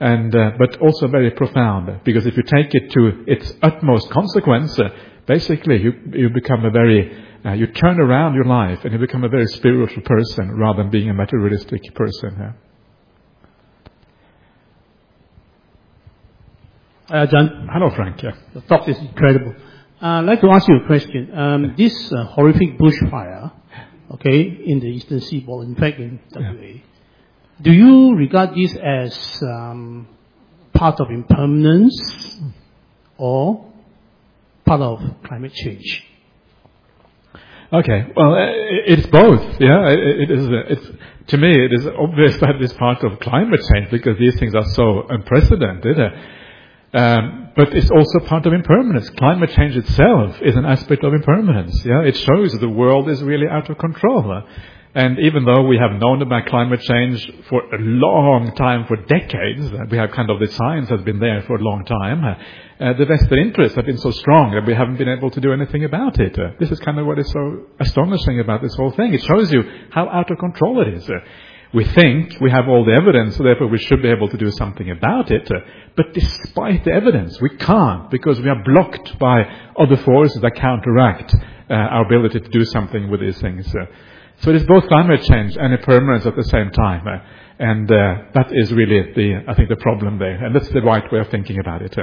but also very profound. Because if you take it to its utmost consequence, basically you become you turn around your life and you become a very spiritual person rather than being a materialistic person. Hi, John. Hello, Frank. Yeah. The talk is incredible. I'd like to ask you a question. This horrific bushfire, okay, in the Eastern Seaboard, in fact in WA, do you regard this as part of impermanence or part of climate change? Okay, well, it's both. Yeah, it is. To me, it is obvious that it's part of climate change because these things are so unprecedented. But it's also part of impermanence. Climate change itself is an aspect of impermanence. Yeah, it shows that the world is really out of control. And even though we have known about climate change for a long time, for decades, we have kind of the science has been there for a long time, the vested interests have been so strong that we haven't been able to do anything about it. This is kind of what is so astonishing about this whole thing. It shows you how out of control it is. We think we have all the evidence, so therefore we should be able to do something about it. But despite the evidence, we can't because we are blocked by other forces that counteract our ability to do something with these things. So it is both climate change and impermanence at the same time. And that is really, I think, the problem there. And that's the right way of thinking about it.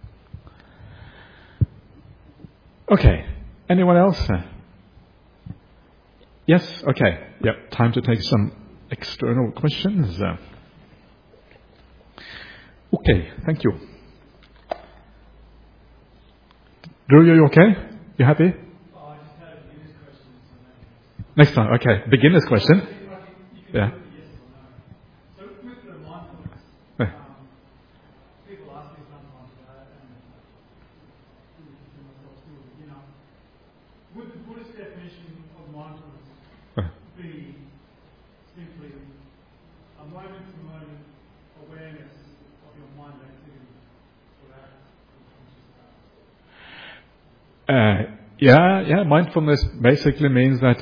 Okay. Anyone else? Yes? Okay. Yep. Time to take some external questions. Okay. Thank you. Drew, you okay? You happy? Next time, okay. Beginner's question. Yeah. So with the mindfulness, people ask me sometimes about it, and myself too, would the Buddhist definition of mindfulness be simply a moment-to-moment awareness of your mind activity without conscious? Yeah. Mindfulness basically means that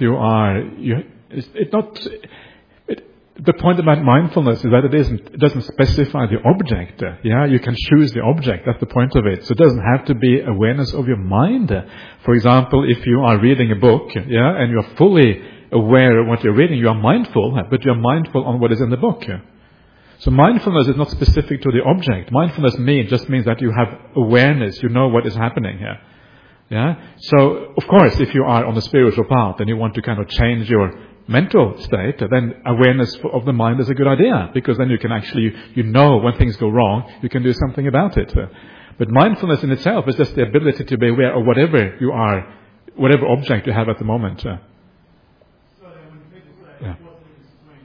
the point about mindfulness is that it doesn't specify the object. Yeah, you can choose the object. That's the point of it. So it doesn't have to be awareness of your mind. For example, if you are reading a book, yeah, and you're fully aware of what you're reading, you are mindful, but you're mindful on what is in the book. So mindfulness is not specific to the object. Mindfulness just means that you have awareness. You know what is happening here. Yeah. So, of course, if you are on the spiritual path and you want to kind of change your mental state, then awareness of the mind is a good idea because then you can actually, when things go wrong, you can do something about it. But mindfulness in itself is just the ability to be aware of whatever you are, whatever object you have at the moment. So then when people say, what's the difference between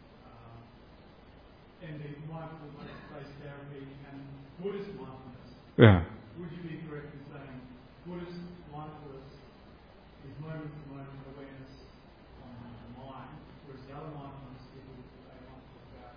NDT mindfulness-based therapy and Buddhist mindfulness? Yeah. Would you be correct in saying Buddhist mindfulness is moment-to-moment awareness on the mind, whereas the other mindfulness people they want to talk about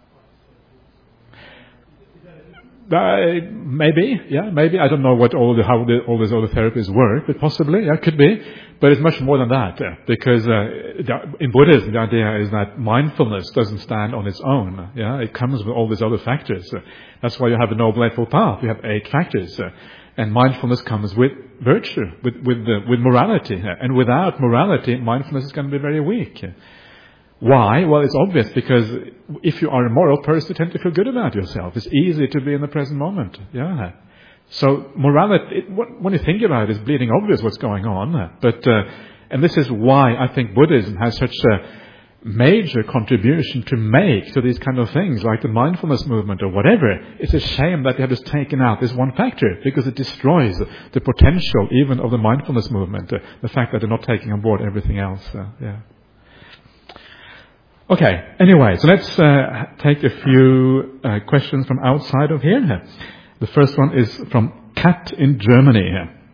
is that a difference? Maybe. I don't know what all these other therapies work, but possibly, could be. But it's much more than that, because in Buddhism the idea is that mindfulness doesn't stand on its own. Yeah, it comes with all these other factors. That's why you have a Noble Eightfold Path. You have 8 factors. And mindfulness comes with virtue, with morality. And without morality, mindfulness is going to be very weak. Why? Well, it's obvious, because if you are a moral person, you tend to feel good about yourself. It's easy to be in the present moment. Yeah. So morality, when you think about it, it's bleeding obvious what's going on. But and this is why I think Buddhism has such a major contribution to make to these kind of things like the mindfulness movement or whatever. It's a shame that they have just taken out this one factor because it destroys the potential even of the mindfulness movement, the fact that they're not taking on board everything else. Okay, anyway, so let's take a few questions from outside of here. The first one is from Kat in Germany.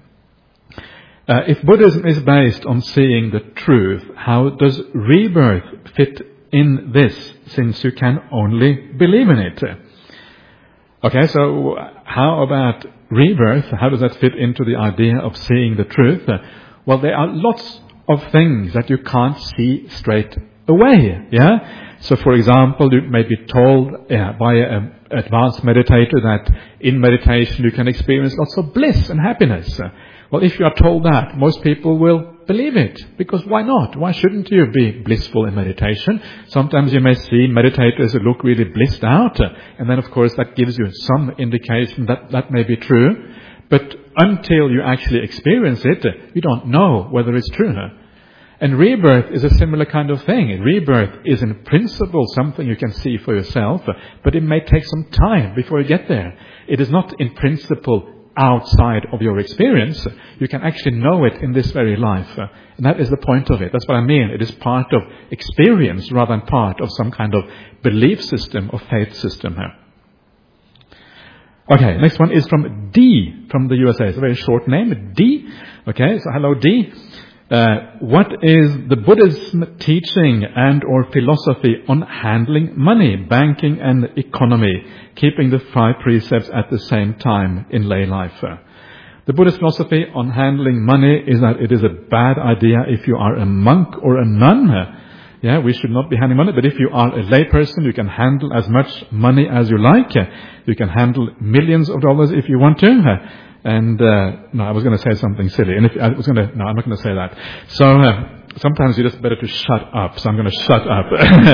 If Buddhism is based on seeing the truth, how does rebirth fit in this, since you can only believe in it? Okay, so how about rebirth? How does that fit into the idea of seeing the truth? Well, there are lots of things that you can't see straight away. Yeah. So, for example, you may be told by an advanced meditator that in meditation you can experience lots of bliss and happiness. Well, if you are told that, most people will believe it. Because why not? Why shouldn't you be blissful in meditation? Sometimes you may see meditators who look really blissed out. And then, of course, that gives you some indication that that may be true. But until you actually experience it, you don't know whether it's true. And rebirth is a similar kind of thing. Rebirth is in principle something you can see for yourself, but it may take some time before you get there. It is not in principle outside of your experience. You can actually know it in this very life. And that is the point of it. That's what I mean. It is part of experience rather than part of some kind of belief system or faith system here. Okay, next one is from D from the USA. It's a very short name, D. Okay, so hello D. What is the Buddhism teaching and or philosophy on handling money, banking and economy, keeping the 5 precepts at the same time in lay life? The Buddhist philosophy on handling money is that it is a bad idea if you are a monk or a nun. Yeah, we should not be handling money, but if you are a lay person, you can handle as much money as you like. You can handle millions of dollars if you want to. And, no, I was going to say something silly. And I'm not going to say that. So, sometimes it's just better to shut up. So I'm going to shut up.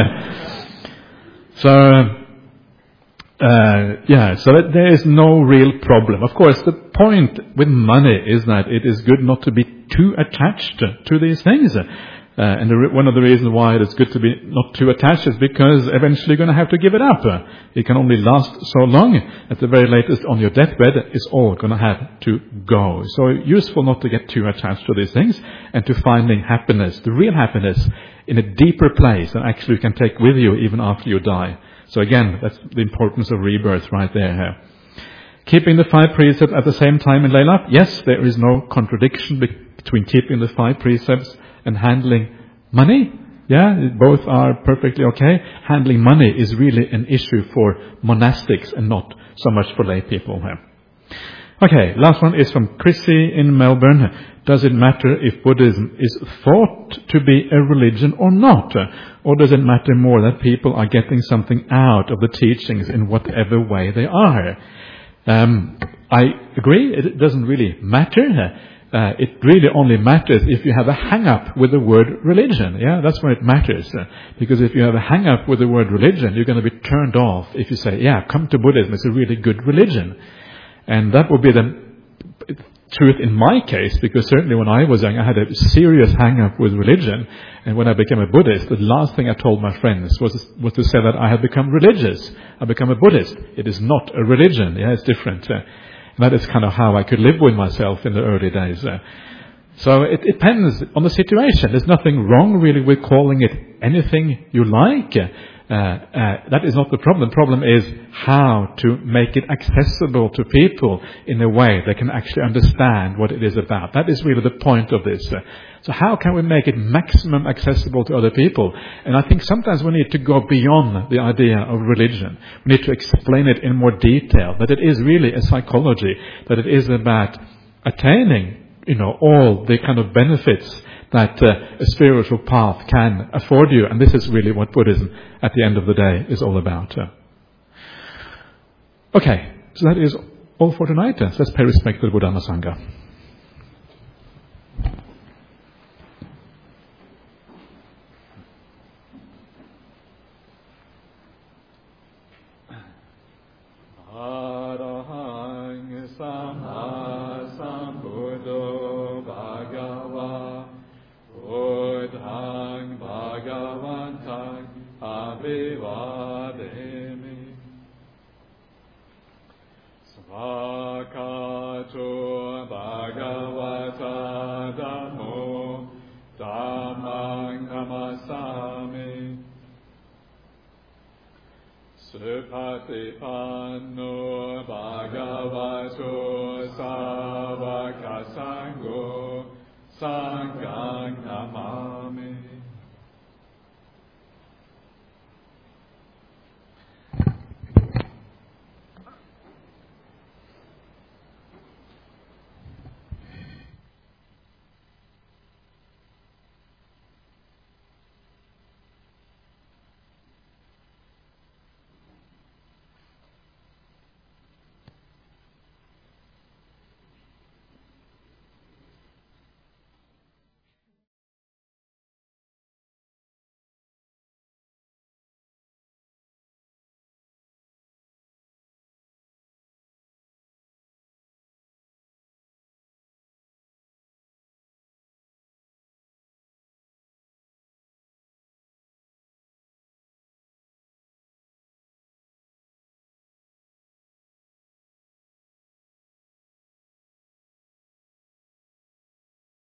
So there is no real problem. Of course, the point with money is that it is good not to be too attached to these things. And one of the reasons why it is good to be not too attached is because eventually you're going to have to give it up. It can only last so long. At the very latest, on your deathbed, it's all going to have to go. So useful not to get too attached to these things and to finding happiness, the real happiness, in a deeper place that actually you can take with you even after you die. So again, that's the importance of rebirth right there. Keeping the 5 precepts at the same time in lay life? Yes, there is no contradiction between keeping the 5 precepts and handling money. Yeah, both are perfectly okay. Handling money is really an issue for monastics and not so much for lay people. Okay, last one is from Chrissy in Melbourne. Does it matter if Buddhism is thought to be a religion or not? Or does it matter more that people are getting something out of the teachings in whatever way they are? I agree, it doesn't really matter. It really only matters if you have a hang-up with the word religion. Yeah, that's when it matters. Because if you have a hang-up with the word religion, you're going to be turned off if you say, yeah, come to Buddhism, it's a really good religion. And that would be the truth in my case, because certainly when I was young, I had a serious hang-up with religion. And when I became a Buddhist, the last thing I told my friends was to say that I had become religious. I become a Buddhist. It is not a religion. Yeah, it's different. That is kind of how I could live with myself in the early days. So it depends on the situation. There's nothing wrong really with calling it anything you like. That is not the problem. The problem is how to make it accessible to people in a way they can actually understand what it is about. That is really the point of this. So how can we make it maximum accessible to other people? And I think sometimes we need to go beyond the idea of religion. We need to explain it in more detail, that it is really a psychology, that it is about attaining, all the kind of benefits that a spiritual path can afford you. And this is really what Buddhism, at the end of the day, is all about. Okay, so that is all for tonight. So let's pay respect to the Buddha and the Sangha. Supatipanno bhagavato savaka sangho sanghang namah.